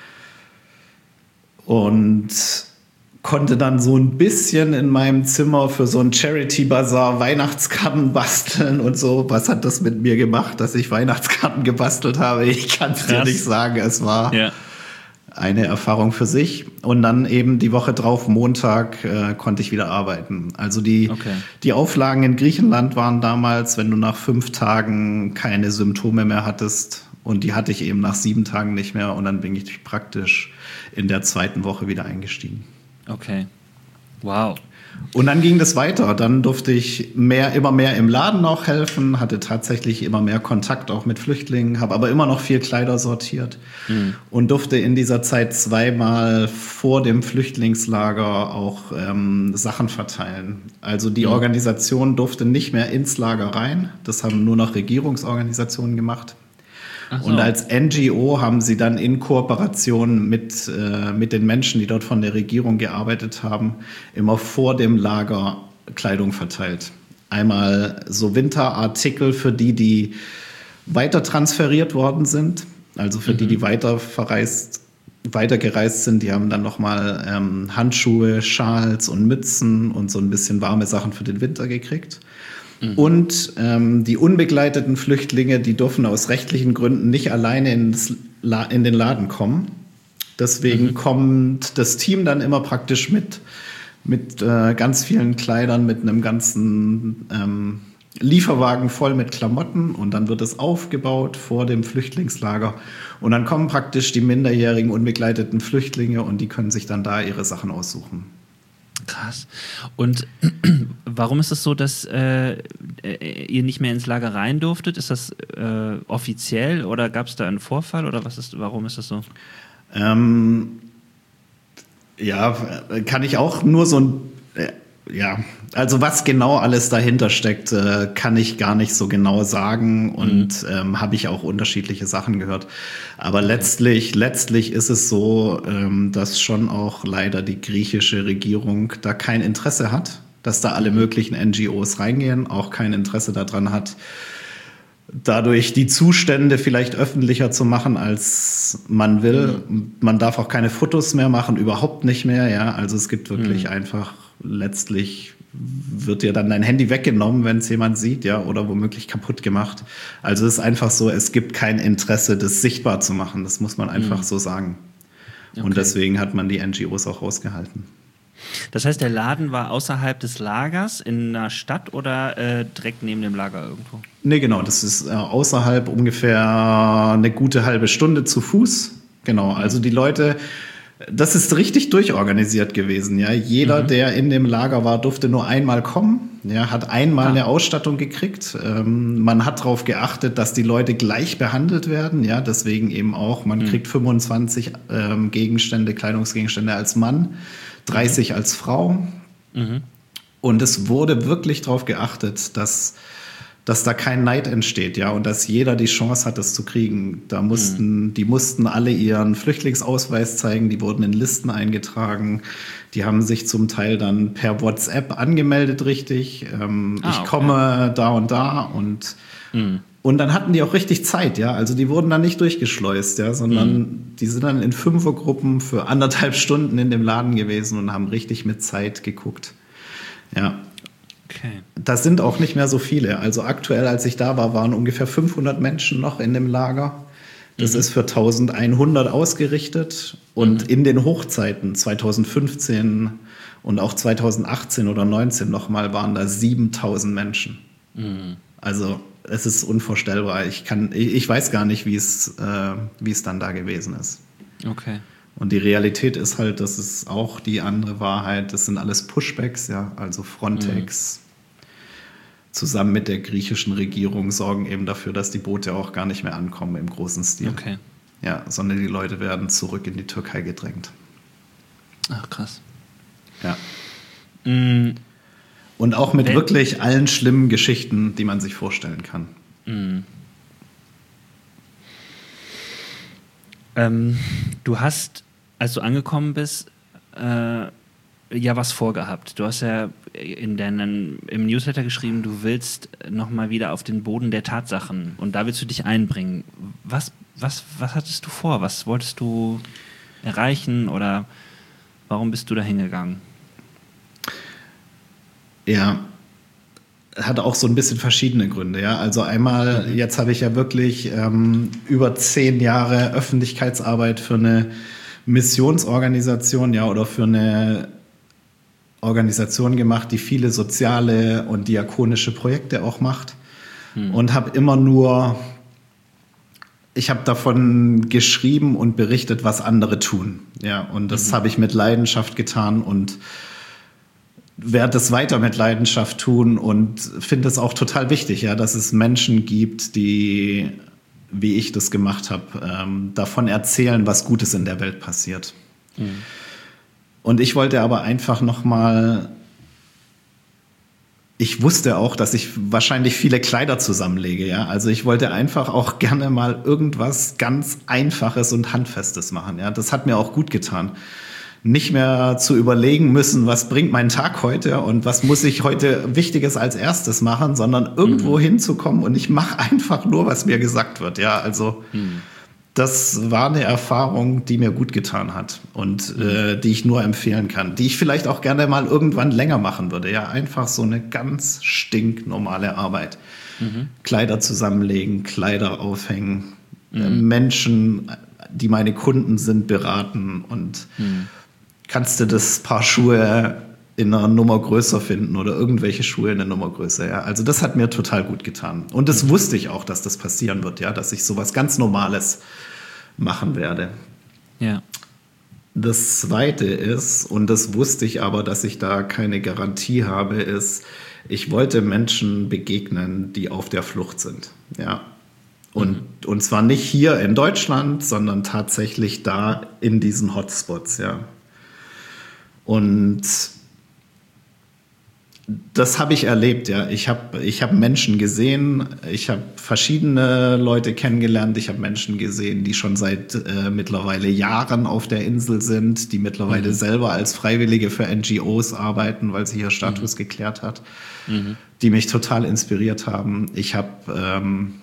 Und konnte dann so ein bisschen in meinem Zimmer für so einen Charity-Bazar Weihnachtskarten basteln und so. Was hat das mit mir gemacht, dass ich Weihnachtskarten gebastelt habe? Ich kann es dir nicht sagen. Es war ja. eine Erfahrung für sich. Und dann eben die Woche drauf, Montag, äh, konnte ich wieder arbeiten. Also die, okay. die Auflagen in Griechenland waren damals, wenn du nach fünf Tagen keine Symptome mehr hattest. Und die hatte ich eben nach sieben Tagen nicht mehr. Und dann bin ich praktisch in der zweiten Woche wieder eingestiegen. Okay. Wow. Und dann ging das weiter. Dann durfte ich mehr, immer mehr im Laden auch helfen, hatte tatsächlich immer mehr Kontakt auch mit Flüchtlingen, habe aber immer noch viel Kleider sortiert mhm. und durfte in dieser Zeit zweimal vor dem Flüchtlingslager auch ähm, Sachen verteilen. Also die mhm. Organisation durfte nicht mehr ins Lager rein. Das haben nur noch Regierungsorganisationen gemacht. So. Und als N G O haben sie dann in Kooperation mit, äh, mit den Menschen, die dort von der Regierung gearbeitet haben, immer vor dem Lager Kleidung verteilt. Einmal so Winterartikel für die, die weiter transferiert worden sind, also für mhm. die, die weiter verreist, weitergereist sind. Die haben dann nochmal ähm, Handschuhe, Schals und Mützen und so ein bisschen warme Sachen für den Winter gekriegt. Und ähm, die unbegleiteten Flüchtlinge, die dürfen aus rechtlichen Gründen nicht alleine ins La- in den Laden kommen. Deswegen mhm. kommt das Team dann immer praktisch mit, mit äh, ganz vielen Kleidern, mit einem ganzen ähm, Lieferwagen voll mit Klamotten. Und dann wird es aufgebaut vor dem Flüchtlingslager. Und dann kommen praktisch die minderjährigen unbegleiteten Flüchtlinge und die können sich dann da ihre Sachen aussuchen. Krass. Und warum ist es so, dass äh, ihr nicht mehr ins Lager rein durftet? Ist das äh, offiziell oder gab es da einen Vorfall oder was ist? Warum ist das so? Ähm, ja, kann ich auch nur so ein äh, ja, also was genau alles dahinter steckt, äh, kann ich gar nicht so genau sagen und mhm. ähm, habe ich auch unterschiedliche Sachen gehört. Aber okay. letztlich, letztlich ist es so, ähm, dass schon auch leider die griechische Regierung da kein Interesse hat, dass da alle möglichen N G Os reingehen, auch kein Interesse daran hat, dadurch die Zustände vielleicht öffentlicher zu machen, als man will. Mhm. Man darf auch keine Fotos mehr machen, überhaupt nicht mehr. Ja, also es gibt wirklich mhm. einfach letztlich wird dir dann dein Handy weggenommen, wenn es jemand sieht, ja, oder womöglich kaputt gemacht. Also es ist einfach so, es gibt kein Interesse, das sichtbar zu machen. Das muss man einfach mhm. so sagen. Okay. Und deswegen hat man die N G Os auch rausgehalten. Das heißt, der Laden war außerhalb des Lagers in einer Stadt oder äh, direkt neben dem Lager irgendwo? Nee, genau, das ist äh, außerhalb ungefähr eine gute halbe Stunde zu Fuß. Genau, also die Leute, das ist richtig durchorganisiert gewesen. Ja, jeder, mhm. der in dem Lager war, durfte nur einmal kommen. Ja, hat einmal ah. eine Ausstattung gekriegt. Ähm, man hat darauf geachtet, dass die Leute gleich behandelt werden. Ja, deswegen eben auch, man mhm. kriegt fünfundzwanzig ähm, Gegenstände, Kleidungsgegenstände als Mann, dreißig mhm. als Frau. Mhm. Und es wurde wirklich darauf geachtet, dass, dass da kein Neid entsteht, ja, und dass jeder die Chance hat, das zu kriegen. Da mussten, mhm. die mussten alle ihren Flüchtlingsausweis zeigen, die wurden in Listen eingetragen, die haben sich zum Teil dann per WhatsApp angemeldet, richtig. Ähm, ah, ich okay. komme da und da und mhm. Und dann hatten die auch richtig Zeit, ja. Also die wurden dann nicht durchgeschleust, ja, sondern mhm. die sind dann in Fünfergruppen für anderthalb Stunden in dem Laden gewesen und haben richtig mit Zeit geguckt. Ja. Okay. Das sind auch nicht mehr so viele. Also aktuell, als ich da war, waren ungefähr fünfhundert Menschen noch in dem Lager. Das mhm. ist für eintausendeinhundert ausgerichtet. Und mhm. in den Hochzeiten zweitausendfünfzehn und auch zweitausendachtzehn oder neunzehn nochmal waren da siebentausend Menschen. Mhm. Also es ist unvorstellbar. Ich kann, ich weiß gar nicht, wie es, äh, wie es dann da gewesen ist. Okay. Und die Realität ist halt, das ist auch die andere Wahrheit, das sind alles Pushbacks, ja, also Frontex mhm. zusammen mit der griechischen Regierung sorgen eben dafür, dass die Boote auch gar nicht mehr ankommen im großen Stil. Okay. Ja, sondern die Leute werden zurück in die Türkei gedrängt. Ach, krass. Ja. Mhm. Und auch mit Wenn, wirklich allen schlimmen Geschichten, die man sich vorstellen kann. Mhm. Ähm, du hast, als du angekommen bist, äh, ja was vorgehabt. Du hast ja in deinen, im Newsletter geschrieben, du willst nochmal wieder auf den Boden der Tatsachen und da willst du dich einbringen. Was, was, was hattest du vor? Was wolltest du erreichen oder warum bist du da hingegangen? Ja, hat auch so ein bisschen verschiedene Gründe. Ja, also einmal, mhm. jetzt habe ich ja wirklich ähm, über zehn Jahre Öffentlichkeitsarbeit für eine Missionsorganisation, ja, oder für eine Organisation gemacht, die viele soziale und diakonische Projekte auch macht mhm. und habe immer nur, ich habe davon geschrieben und berichtet, was andere tun. Ja, und das mhm. habe ich mit Leidenschaft getan und werde es weiter mit Leidenschaft tun und finde es auch total wichtig, ja, dass es Menschen gibt, die, wie ich das gemacht habe, ähm, davon erzählen, was Gutes in der Welt passiert. Mhm. Und ich wollte aber einfach noch mal, ich wusste auch, dass ich wahrscheinlich viele Kleider zusammenlege, ja, also ich wollte einfach auch gerne mal irgendwas ganz Einfaches und Handfestes machen, ja, das hat mir auch gut getan. Nicht mehr zu überlegen müssen, was bringt mein Tag heute und was muss ich heute Wichtiges als erstes machen, sondern irgendwo mhm. hinzukommen und ich mache einfach nur, was mir gesagt wird. Ja, also mhm. das war eine Erfahrung, die mir gut getan hat und mhm. äh, die ich nur empfehlen kann, die ich vielleicht auch gerne mal irgendwann länger machen würde. Ja, einfach so eine ganz stinknormale Arbeit. Mhm. Kleider zusammenlegen, Kleider aufhängen, mhm. äh, Menschen, die meine Kunden sind, beraten und mhm. kannst du das Paar Schuhe in einer Nummer größer finden oder irgendwelche Schuhe in einer Nummer größer. Ja. Also das hat mir total gut getan. Und das mhm. wusste ich auch, dass das passieren wird, ja, dass ich sowas ganz Normales machen werde. Ja. Das Zweite ist, und das wusste ich aber, dass ich da keine Garantie habe, ist, ich wollte Menschen begegnen, die auf der Flucht sind. Ja. Und, mhm. und zwar nicht hier in Deutschland, sondern tatsächlich da in diesen Hotspots, ja. Und das habe ich erlebt, ja. Ich habe ich hab Menschen gesehen, ich habe verschiedene Leute kennengelernt, ich habe Menschen gesehen, die schon seit äh, mittlerweile Jahren auf der Insel sind, die mittlerweile mhm. selber als Freiwillige für N G Os arbeiten, weil sie ihr Status mhm. geklärt hat, mhm. die mich total inspiriert haben. Ich habe ähm,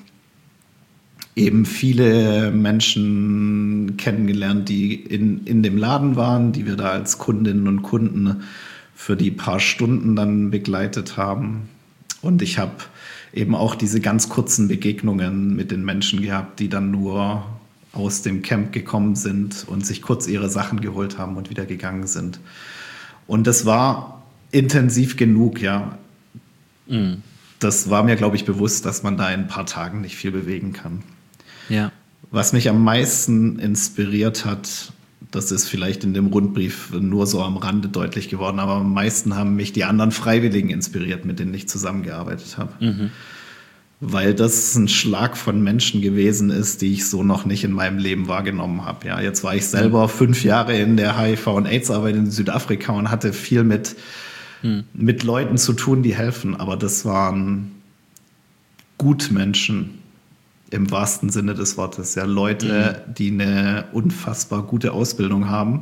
eben viele Menschen kennengelernt, die in, in dem Laden waren, die wir da als Kundinnen und Kunden für die paar Stunden dann begleitet haben. Und ich habe eben auch diese ganz kurzen Begegnungen mit den Menschen gehabt, die dann nur aus dem Camp gekommen sind und sich kurz ihre Sachen geholt haben und wieder gegangen sind. Und das war intensiv genug, ja. Mhm. Das war mir, glaube ich, bewusst, dass man da in ein paar Tagen nicht viel bewegen kann. Ja. Was mich am meisten inspiriert hat, das ist vielleicht in dem Rundbrief nur so am Rande deutlich geworden, aber am meisten haben mich die anderen Freiwilligen inspiriert, mit denen ich zusammengearbeitet habe. Mhm. Weil das ein Schlag von Menschen gewesen ist, die ich so noch nicht in meinem Leben wahrgenommen habe. Ja, jetzt war ich selber mhm. fünf Jahre in der H I V- und AIDS-Arbeit in Südafrika und hatte viel mit, mhm. mit Leuten zu tun, die helfen. Aber das waren Gutmenschen. Im wahrsten Sinne des Wortes. Ja, Leute, mhm. die eine unfassbar gute Ausbildung haben,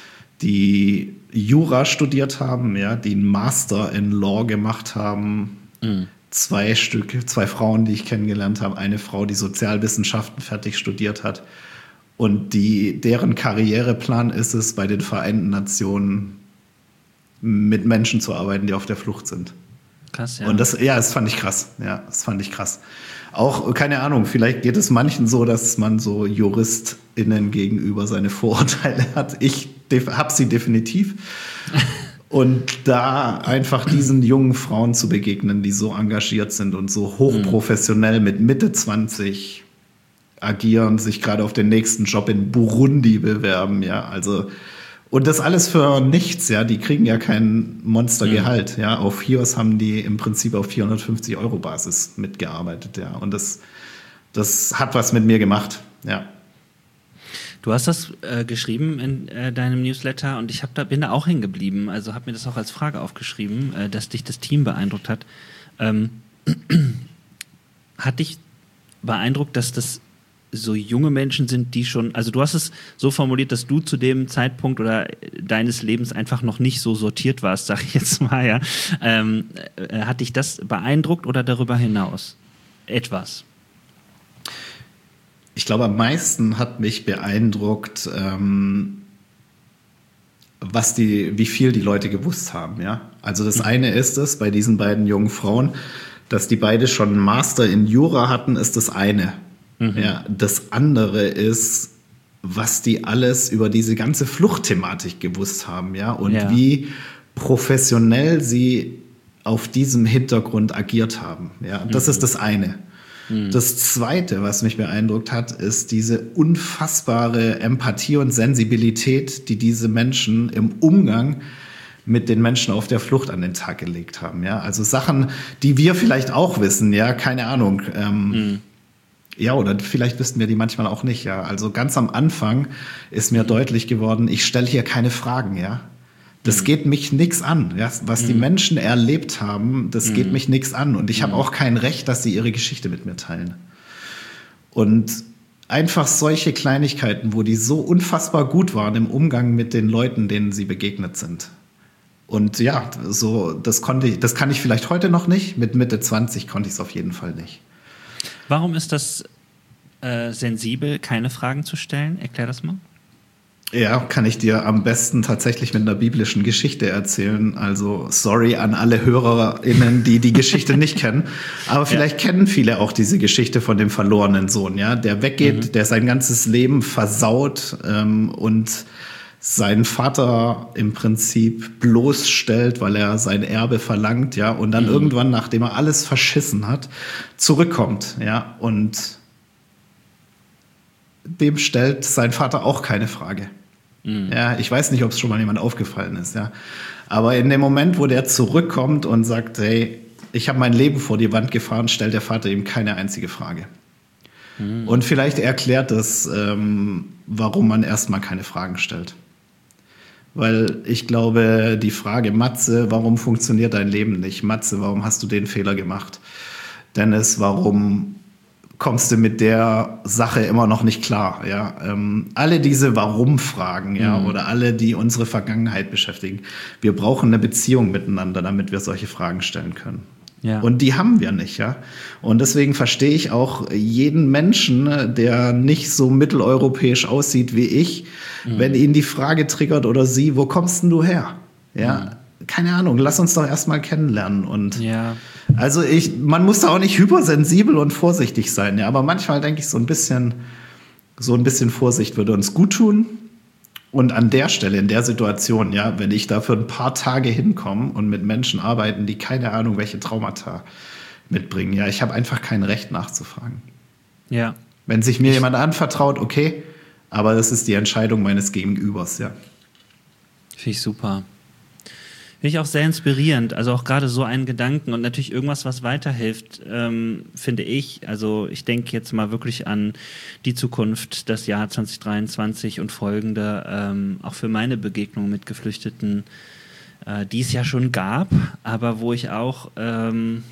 die Jura studiert haben, ja, die einen Master in Law gemacht haben. Mhm. Zwei Stück, zwei Frauen, die ich kennengelernt habe. Eine Frau, die Sozialwissenschaften fertig studiert hat. Und die, deren Karriereplan ist es, bei den Vereinten Nationen mit Menschen zu arbeiten, die auf der Flucht sind. Krass, ja. Und das, ja, das fand ich krass. Ja, das fand ich krass. Auch, keine Ahnung, vielleicht geht es manchen so, dass man so JuristInnen gegenüber seine Vorurteile hat. Ich def- habe sie definitiv. Und da einfach diesen jungen Frauen zu begegnen, die so engagiert sind und so hochprofessionell mit Mitte zwanzig agieren, sich gerade auf den nächsten Job in Burundi bewerben, ja, also und das alles für nichts, ja, die kriegen ja kein Monstergehalt, mhm. ja, auf Hios haben die im Prinzip auf vierhundertfünfzig Euro Basis mitgearbeitet, ja, und das, das hat was mit mir gemacht, ja. Du hast das äh, geschrieben in äh, deinem Newsletter und ich hab da, bin da auch hängen geblieben, also habe mir das auch als Frage aufgeschrieben, äh, dass dich das Team beeindruckt hat. Ähm, hat dich beeindruckt, dass das so junge Menschen sind, die schon, also du hast es so formuliert, dass du zu dem Zeitpunkt oder deines Lebens einfach noch nicht so sortiert warst, sag ich jetzt mal, ja. Ähm, äh, hat dich das beeindruckt oder darüber hinaus etwas? Ich glaube, am meisten hat mich beeindruckt, ähm, was die, wie viel die Leute gewusst haben, ja. Also das eine ist es, bei diesen beiden jungen Frauen, dass die beide schon einen Master in Jura hatten, ist das eine. Mhm. Ja, das andere ist, was die alles über diese ganze Fluchtthematik gewusst haben, ja, und ja. wie professionell sie auf diesem Hintergrund agiert haben, ja. Das mhm. ist das eine. Das Zweite, was mich beeindruckt hat, ist diese unfassbare Empathie und Sensibilität, die diese Menschen im Umgang mit den Menschen auf der Flucht an den Tag gelegt haben. Ja, also Sachen, die wir vielleicht auch wissen, ja, keine Ahnung. Ähm, mhm. Ja, oder vielleicht wüssten wir die manchmal auch nicht. Ja, also ganz am Anfang ist mir mhm. deutlich geworden, ich stelle hier keine Fragen, ja. Das geht mich nichts an. Ja? Was mhm. die Menschen erlebt haben, das mhm. geht mich nichts an. Und ich mhm. habe auch kein Recht, dass sie ihre Geschichte mit mir teilen. Und einfach solche Kleinigkeiten, wo die so unfassbar gut waren im Umgang mit den Leuten, denen sie begegnet sind. Und ja, so das konnte ich, das kann ich vielleicht heute noch nicht. Mit Mitte zwanzig konnte ich es auf jeden Fall nicht. Warum ist das äh, sensibel, keine Fragen zu stellen? Erklär das mal. Ja, kann ich dir am besten tatsächlich mit einer biblischen Geschichte erzählen. Also sorry an alle HörerInnen, die die Geschichte nicht kennen. Aber vielleicht ja. kennen viele auch diese Geschichte von dem verlorenen Sohn, ja, der weggeht, mhm. der sein ganzes Leben versaut ähm, und seinen Vater im Prinzip bloßstellt, weil er sein Erbe verlangt, ja, und dann mhm. irgendwann, nachdem er alles verschissen hat, zurückkommt, ja, und dem stellt sein Vater auch keine Frage. Mhm. Ja, ich weiß nicht, ob es schon mal jemand aufgefallen ist, ja. Aber in dem Moment, wo der zurückkommt und sagt, hey, ich habe mein Leben vor die Wand gefahren, stellt der Vater ihm keine einzige Frage. Mhm. Und vielleicht erklärt das, ähm, warum man erstmal keine Fragen stellt. Weil ich glaube, die Frage, Matze, warum funktioniert dein Leben nicht? Matze, warum hast du den Fehler gemacht? Dennis, warum kommst du mit der Sache immer noch nicht klar, ja, ähm, alle diese Warum-Fragen, ja, mhm. oder alle, die unsere Vergangenheit beschäftigen. Wir brauchen eine Beziehung miteinander, damit wir solche Fragen stellen können. Ja. Und die haben wir nicht, ja. Und deswegen verstehe ich auch jeden Menschen, der nicht so mitteleuropäisch aussieht wie ich, mhm. wenn ihn die Frage triggert oder sie, wo kommst denn du her? Ja. Mhm. Keine Ahnung, lass uns doch erstmal kennenlernen. Und ja. also ich, man muss da auch nicht hypersensibel und vorsichtig sein, ja, aber manchmal denke ich, so ein bisschen, so ein bisschen Vorsicht würde uns gut tun. Und an der Stelle, in der Situation, ja, wenn ich da für ein paar Tage hinkomme und mit Menschen arbeiten, die keine Ahnung, welche Traumata mitbringen, ja, ich habe einfach kein Recht nachzufragen. Ja. Wenn sich mir ich jemand anvertraut, okay, aber das ist die Entscheidung meines Gegenübers, ja. Finde ich super. Finde ich auch sehr inspirierend, also auch gerade so einen Gedanken und natürlich irgendwas, was weiterhilft, ähm, finde ich. Also ich denke jetzt mal wirklich an die Zukunft, das Jahr zwanzig dreiundzwanzig und folgende, ähm, auch für meine Begegnung mit Geflüchteten, äh, die es ja schon gab, aber wo ich auch ähm,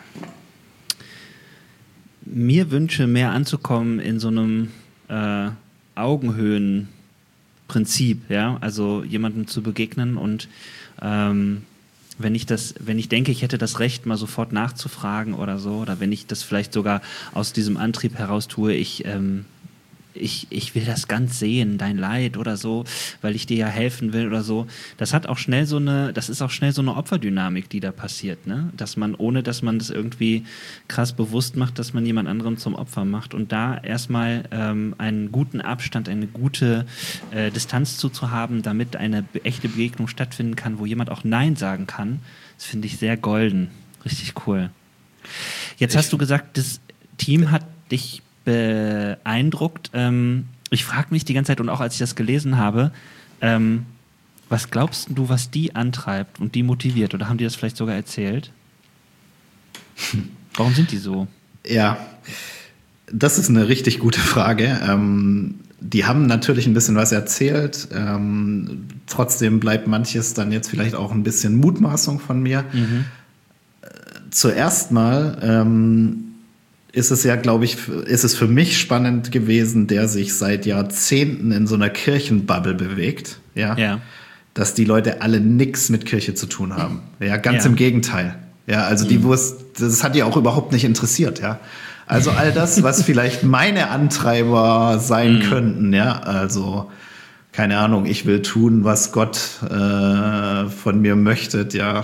mir wünsche, mehr anzukommen in so einem äh, Augenhöhenprinzip, ja, also jemandem zu begegnen und Ähm, wenn ich das, wenn ich denke, ich hätte das Recht, mal sofort nachzufragen oder so, oder wenn ich das vielleicht sogar aus diesem Antrieb heraus tue, ich, ähm, ich, ich will das ganz sehen, dein Leid oder so, weil ich dir ja helfen will oder so. Das hat auch schnell so eine, das ist auch schnell so eine Opferdynamik, die da passiert, ne? Dass man, ohne dass man das irgendwie krass bewusst macht, dass man jemand anderem zum Opfer macht und da erstmal ähm, einen guten Abstand, eine gute äh, Distanz zuzuhaben, damit eine be- echte Begegnung stattfinden kann, wo jemand auch Nein sagen kann, das finde ich sehr golden. Richtig cool. Jetzt ich hast du gesagt, das Team hat dich beeindruckt. Ähm, ich frage mich die ganze Zeit, und auch als ich das gelesen habe, ähm, was glaubst du, was die antreibt und die motiviert? Oder haben die das vielleicht sogar erzählt? Warum sind die so? Ja, das ist eine richtig gute Frage. Ähm, die haben natürlich ein bisschen was erzählt. Ähm, trotzdem bleibt manches dann jetzt vielleicht auch ein bisschen Mutmaßung von mir. Mhm. Zuerst mal ähm, ist es ja, glaube ich, ist es für mich spannend gewesen, der sich seit Jahrzehnten in so einer Kirchenbubble bewegt. Ja. Ja. Dass die Leute alle nichts mit Kirche zu tun haben. Ja, ganz ja. im Gegenteil. Ja, also die mhm. wusste, das hat die auch überhaupt nicht interessiert, ja. Also all das, was vielleicht meine Antreiber sein mhm. könnten, ja, also keine Ahnung, ich will tun, was Gott äh, von mir möchte, ja,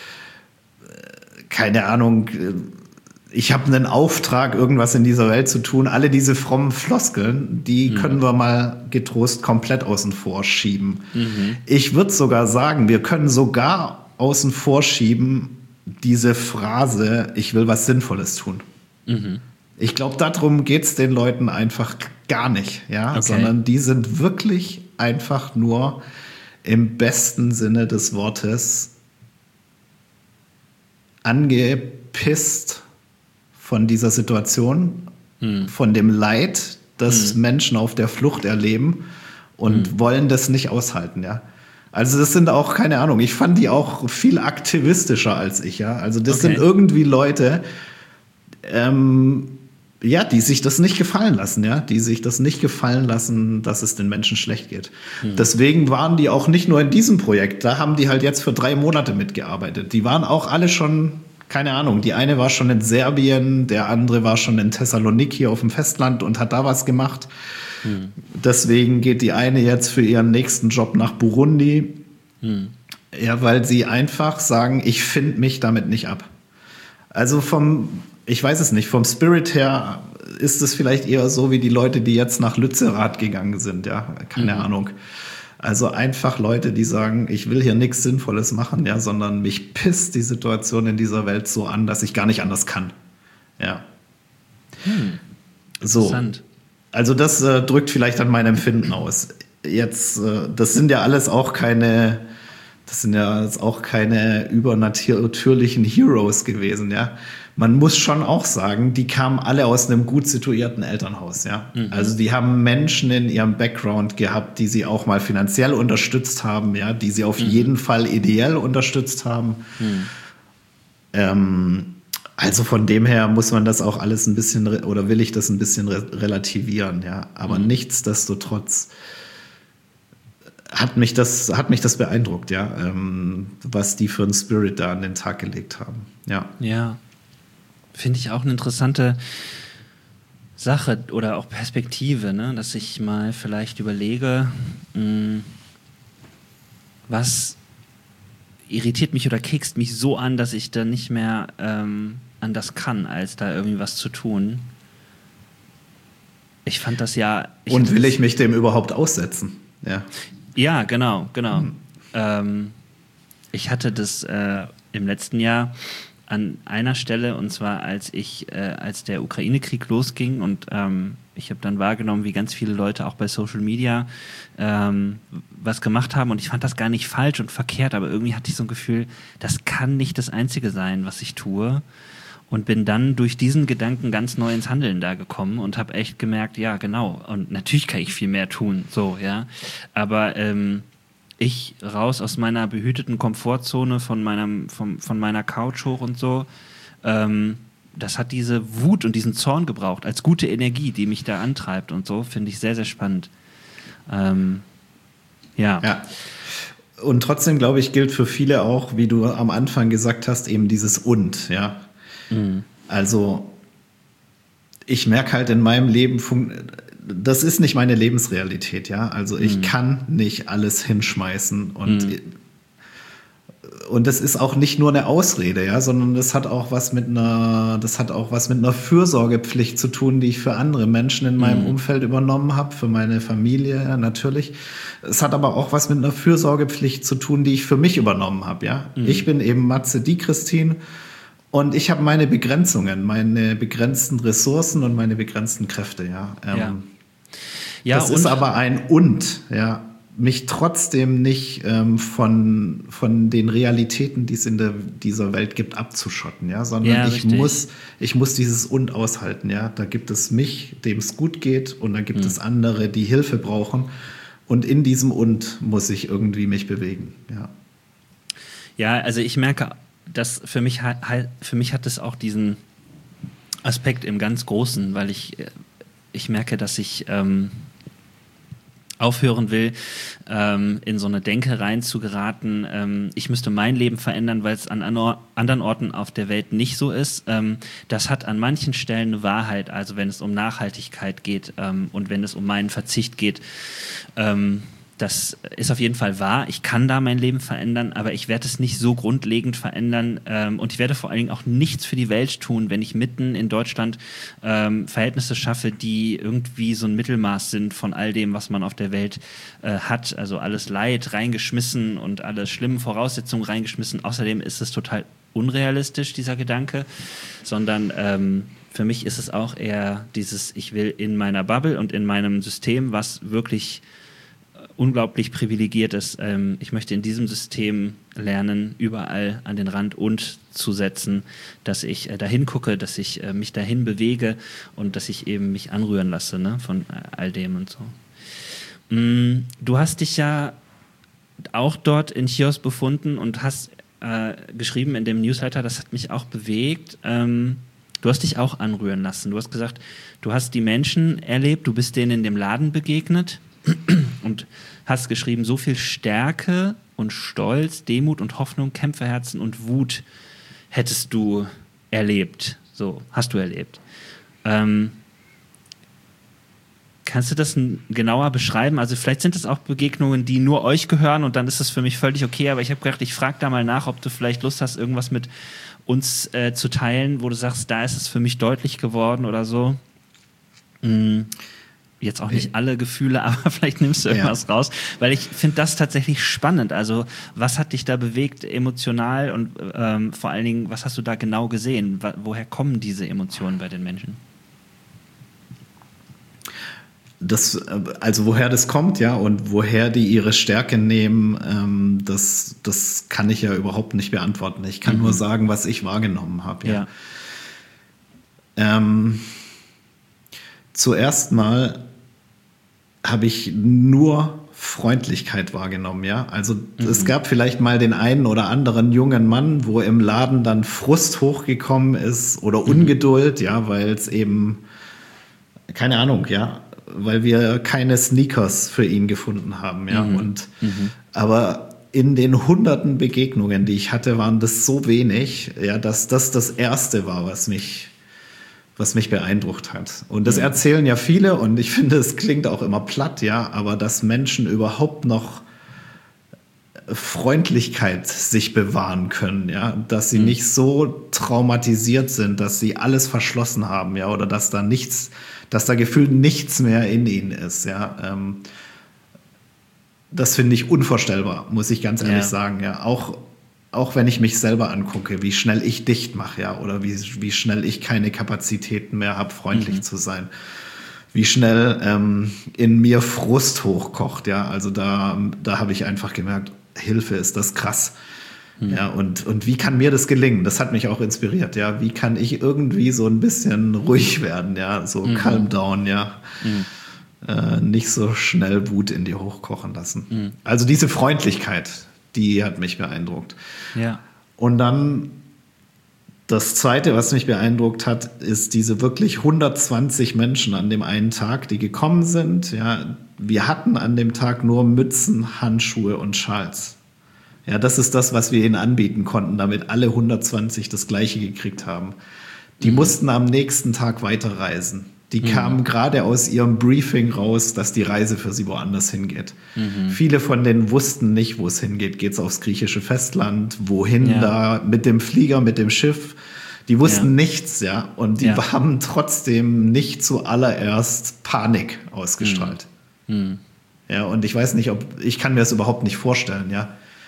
keine Ahnung, ich habe einen Auftrag, irgendwas in dieser Welt zu tun. Alle diese frommen Floskeln, die mhm. können wir mal getrost komplett außen vor schieben. Mhm. Ich würde sogar sagen, wir können sogar außen vor schieben diese Phrase, ich will was Sinnvolles tun. Mhm. Ich glaube, darum geht es den Leuten einfach gar nicht, ja, okay. sondern die sind wirklich einfach nur im besten Sinne des Wortes angepisst von dieser Situation, hm. von dem Leid, das hm. Menschen auf der Flucht erleben und hm. wollen das nicht aushalten, ja. Also das sind auch, keine Ahnung, ich fand die auch viel aktivistischer als ich, ja. Also das okay. sind irgendwie Leute, ähm, ja, die sich das nicht gefallen lassen, ja, die sich das nicht gefallen lassen, dass es den Menschen schlecht geht. Hm. Deswegen waren die auch nicht nur in diesem Projekt, da haben die halt jetzt für drei Monate mitgearbeitet. Die waren auch alle schon, keine Ahnung, die eine war schon in Serbien, der andere war schon in Thessaloniki auf dem Festland und hat da was gemacht. Hm. Deswegen geht die eine jetzt für ihren nächsten Job nach Burundi. Hm. Ja, weil sie einfach sagen, ich finde mich damit nicht ab. Also vom, ich weiß es nicht, vom Spirit her ist es vielleicht eher so wie die Leute, die jetzt nach Lützerath gegangen sind, ja, keine mhm. Ahnung. Also einfach Leute, die sagen, ich will hier nichts Sinnvolles machen, ja, sondern mich pisst die Situation in dieser Welt so an, dass ich gar nicht anders kann. Ja. Hm. So. Also das äh, drückt vielleicht an mein Empfinden aus. Jetzt, äh, das sind ja alles auch keine, das sind ja jetzt auch keine übernatürlichen Heroes gewesen, ja. Man muss schon auch sagen, die kamen alle aus einem gut situierten Elternhaus, ja. Mhm. Also die haben Menschen in ihrem Background gehabt, die sie auch mal finanziell unterstützt haben, ja, die sie auf mhm. jeden Fall ideell unterstützt haben. Mhm. Ähm, also von dem her muss man das auch alles ein bisschen, oder will ich das ein bisschen re- relativieren, ja. Aber mhm. nichtsdestotrotz hat mich das, hat mich das beeindruckt, ja, ähm, was die für einen Spirit da an den Tag gelegt haben, ja. Ja. Finde ich auch eine interessante Sache oder auch Perspektive, ne? Dass ich mal vielleicht überlege, mh, was irritiert mich oder kekst mich so an, dass ich da nicht mehr ähm, anders kann, als da irgendwie was zu tun. Ich fand das ja... Ich Und will ich mich dem überhaupt aussetzen? Ja, ja genau, genau. Mhm. Ähm, ich hatte das äh, im letzten Jahr an einer Stelle, und zwar als ich, äh, als der Ukraine-Krieg losging und ähm, ich habe dann wahrgenommen, wie ganz viele Leute auch bei Social Media ähm, was gemacht haben und ich fand das gar nicht falsch und verkehrt, aber irgendwie hatte ich so ein Gefühl, das kann nicht das Einzige sein, was ich tue, und bin dann durch diesen Gedanken ganz neu ins Handeln da gekommen und habe echt gemerkt, ja genau, und natürlich kann ich viel mehr tun, so, ja, aber ähm, ich raus aus meiner behüteten Komfortzone von meinem, vom, von meiner Couch hoch und so, ähm, das hat diese Wut und diesen Zorn gebraucht, als gute Energie, die mich da antreibt und so, finde ich sehr, sehr spannend. Ähm, ja. ja. Und trotzdem, glaube ich, gilt für viele auch, wie du am Anfang gesagt hast, eben dieses Und, ja. Mhm. Also, ich merke halt in meinem Leben, fun- das ist nicht meine Lebensrealität, ja. Also ich mhm. kann nicht alles hinschmeißen und mhm. und das ist auch nicht nur eine Ausrede, ja, sondern das hat auch was mit einer, das hat auch was mit einer Fürsorgepflicht zu tun, die ich für andere Menschen in meinem mhm. Umfeld übernommen habe, für meine Familie ja, natürlich. Es hat aber auch was mit einer Fürsorgepflicht zu tun, die ich für mich übernommen habe, ja. Mhm. Ich bin eben Matze die Christine. Und ich habe meine Begrenzungen, meine begrenzten Ressourcen und meine begrenzten Kräfte, ja. Ähm, ja. Ja, das ist aber ein Und, ja. Mich trotzdem nicht ähm, von, von den Realitäten, die es in der, dieser Welt gibt, abzuschotten, ja, sondern ja, ich muss, ich muss dieses Und aushalten, ja. Da gibt es mich, dem es gut geht, und dann gibt hm. es andere, die Hilfe brauchen, und in diesem Und muss ich irgendwie mich bewegen, ja. Ja, also ich merke, dass für mich halt, für mich hat es auch diesen Aspekt im ganz Großen, weil ich, ich merke, dass ich ähm, aufhören will, ähm, in so eine Denke rein zu geraten, ähm, ich müsste mein Leben verändern, weil es an anor- anderen Orten auf der Welt nicht so ist. Ähm, das hat an manchen Stellen eine Wahrheit, also wenn es um Nachhaltigkeit geht ähm, und wenn es um meinen Verzicht geht. Ähm, das ist auf jeden Fall wahr. Ich kann da mein Leben verändern, aber ich werde es nicht so grundlegend verändern ähm, und ich werde vor allen Dingen auch nichts für die Welt tun, wenn ich mitten in Deutschland ähm, Verhältnisse schaffe, die irgendwie so ein Mittelmaß sind von all dem, was man auf der Welt äh, hat. Also alles Leid reingeschmissen und alle schlimmen Voraussetzungen reingeschmissen. Außerdem ist es total unrealistisch, dieser Gedanke, sondern ähm, für mich ist es auch eher dieses, ich will in meiner Bubble und in meinem System, was wirklich unglaublich privilegiert ist. Ähm, ich möchte in diesem System lernen, überall an den Rand und zu setzen, dass ich äh, dahin gucke, dass ich äh, mich dahin bewege und dass ich eben mich anrühren lasse, ne, von all dem und so. Mm, du hast dich ja auch dort in Chios befunden und hast äh, geschrieben in dem Newsletter, das hat mich auch bewegt. Ähm, du hast dich auch anrühren lassen. Du hast gesagt, du hast die Menschen erlebt, du bist denen in dem Laden begegnet und hast geschrieben, so viel Stärke und Stolz, Demut und Hoffnung, Kämpferherzen und Wut hättest du erlebt. So, hast du erlebt. Ähm, kannst du das genauer beschreiben? Also vielleicht sind das auch Begegnungen, die nur euch gehören und dann ist das für mich völlig okay, aber ich habe gedacht, ich frage da mal nach, ob du vielleicht Lust hast, irgendwas mit uns äh, zu teilen, wo du sagst, da ist es für mich deutlich geworden oder so. Mhm. Jetzt auch nicht alle Gefühle, aber vielleicht nimmst du irgendwas ja. raus, weil ich finde das tatsächlich spannend. Also was hat dich da bewegt emotional und ähm, vor allen Dingen, was hast du da genau gesehen? Woher kommen diese Emotionen bei den Menschen? Das, also woher das kommt, ja, und woher die ihre Stärke nehmen, ähm, das, das kann ich ja überhaupt nicht beantworten. Ich kann mhm. nur sagen, was ich wahrgenommen habe. Ja. ja. Ähm, zuerst mal habe ich nur Freundlichkeit wahrgenommen, ja. Also mhm. es gab vielleicht mal den einen oder anderen jungen Mann, wo im Laden dann Frust hochgekommen ist oder Ungeduld, mhm. ja, weil es eben, keine Ahnung, ja, weil wir keine Sneakers für ihn gefunden haben, ja. Mhm. Und mhm. aber in den hunderten Begegnungen, die ich hatte, waren das so wenig, ja, dass das das Erste war, was mich was mich beeindruckt hat. Und das mhm. erzählen ja viele und ich finde, es klingt auch immer platt, ja, aber dass Menschen überhaupt noch Freundlichkeit sich bewahren können, ja, dass sie mhm. nicht so traumatisiert sind, dass sie alles verschlossen haben, ja, oder dass da nichts, dass da gefühlt nichts mehr in ihnen ist, ja. Ähm, das finde ich unvorstellbar, muss ich ganz ehrlich ja. sagen, ja. Auch Auch wenn ich mich selber angucke, wie schnell ich dicht mache, ja, oder wie, wie schnell ich keine Kapazitäten mehr habe, freundlich mhm. zu sein. Wie schnell ähm, in mir Frust hochkocht, ja. Also da, da habe ich einfach gemerkt, Hilfe, ist das krass. Mhm. Ja, und, und wie kann mir das gelingen? Das hat mich auch inspiriert, ja. Wie kann ich irgendwie so ein bisschen ruhig werden, ja, so mhm. calm down, ja. Mhm. Äh, nicht so schnell Wut in dir hochkochen lassen. Mhm. Also diese Freundlichkeit, die hat mich beeindruckt. Ja. Und dann das Zweite, was mich beeindruckt hat, ist diese wirklich hundertzwanzig Menschen an dem einen Tag, die gekommen sind. Ja, wir hatten an dem Tag nur Mützen, Handschuhe und Schals. Ja, das ist das, was wir ihnen anbieten konnten, damit alle hundertzwanzig das Gleiche gekriegt haben. Die mhm. mussten am nächsten Tag weiterreisen. Die mhm. kamen gerade aus ihrem Briefing raus, dass die Reise für sie woanders hingeht. Mhm. Viele von denen wussten nicht, wo es hingeht. Geht es aufs griechische Festland? Wohin ja. da? Mit dem Flieger, mit dem Schiff? Die wussten ja. nichts, ja. Und die ja. haben trotzdem nicht zuallererst Panik ausgestrahlt. Mhm. Mhm. Ja, und ich weiß nicht, ob, ich kann mir das überhaupt nicht vorstellen, ja.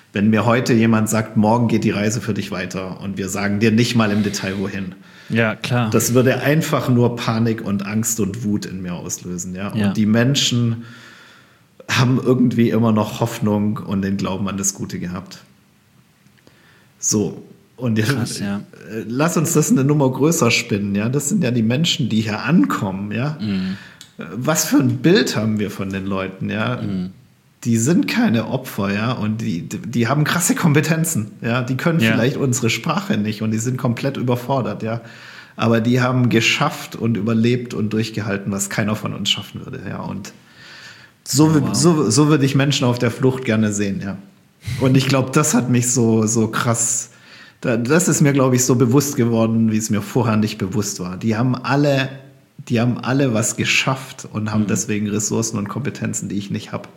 Wenn mir heute jemand sagt, morgen geht die Reise für dich weiter und wir sagen dir nicht mal im Detail wohin. Ja, klar. Das würde einfach nur Panik und Angst und Wut in mir auslösen. Ja? Und Ja. die Menschen haben irgendwie immer noch Hoffnung und den Glauben an das Gute gehabt. So, und jetzt, Krass, ja. lass uns das eine Nummer größer spinnen. Ja? Das sind ja die Menschen, die hier ankommen. Ja? Mhm. Was für ein Bild haben wir von den Leuten? Ja? Mhm. Die sind keine Opfer, ja, und die, die haben krasse Kompetenzen, ja, die können ja. vielleicht unsere Sprache nicht und die sind komplett überfordert, ja, aber die haben geschafft und überlebt und durchgehalten, was keiner von uns schaffen würde, ja, und so, oh, wow. so, so würde ich Menschen auf der Flucht gerne sehen, ja, und ich glaube, das hat mich so, so krass, das ist mir, glaube ich, so bewusst geworden, wie es mir vorher nicht bewusst war. Die haben alle, die haben alle was geschafft und haben mhm. deswegen Ressourcen und Kompetenzen, die ich nicht habe.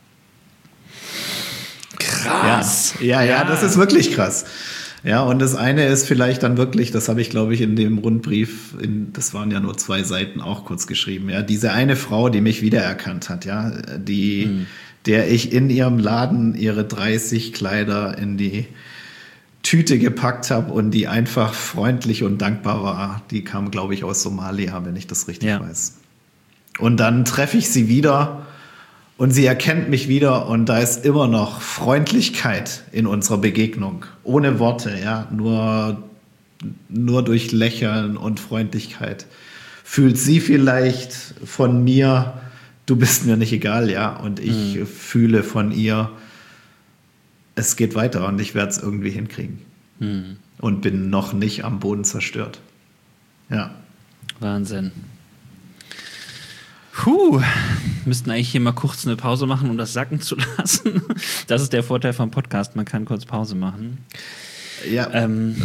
Krass. Ja, ja, ja, das ist wirklich krass. Ja, und das eine ist vielleicht dann wirklich, das habe ich, glaube ich, in dem Rundbrief, in, das waren ja nur zwei Seiten, auch kurz geschrieben, ja, diese eine Frau, die mich wiedererkannt hat, ja, die, mhm. der ich in ihrem Laden ihre dreißig Kleider in die Tüte gepackt habe und die einfach freundlich und dankbar war, die kam, glaube ich, aus Somalia, wenn ich das richtig ja. weiß. Und dann treffe ich sie wieder. Und sie erkennt mich wieder und da ist immer noch Freundlichkeit in unserer Begegnung. Ohne Worte, ja, nur, nur durch Lächeln und Freundlichkeit. Fühlt sie vielleicht von mir, du bist mir nicht egal, ja, und ich mhm. fühle von ihr, es geht weiter und ich werde es irgendwie hinkriegen. Mhm. Und bin noch nicht am Boden zerstört. Ja. Wahnsinn. Puh, müssten eigentlich hier mal kurz eine Pause machen, um das sacken zu lassen. Das ist der Vorteil vom Podcast, man kann kurz Pause machen. Ja, ähm,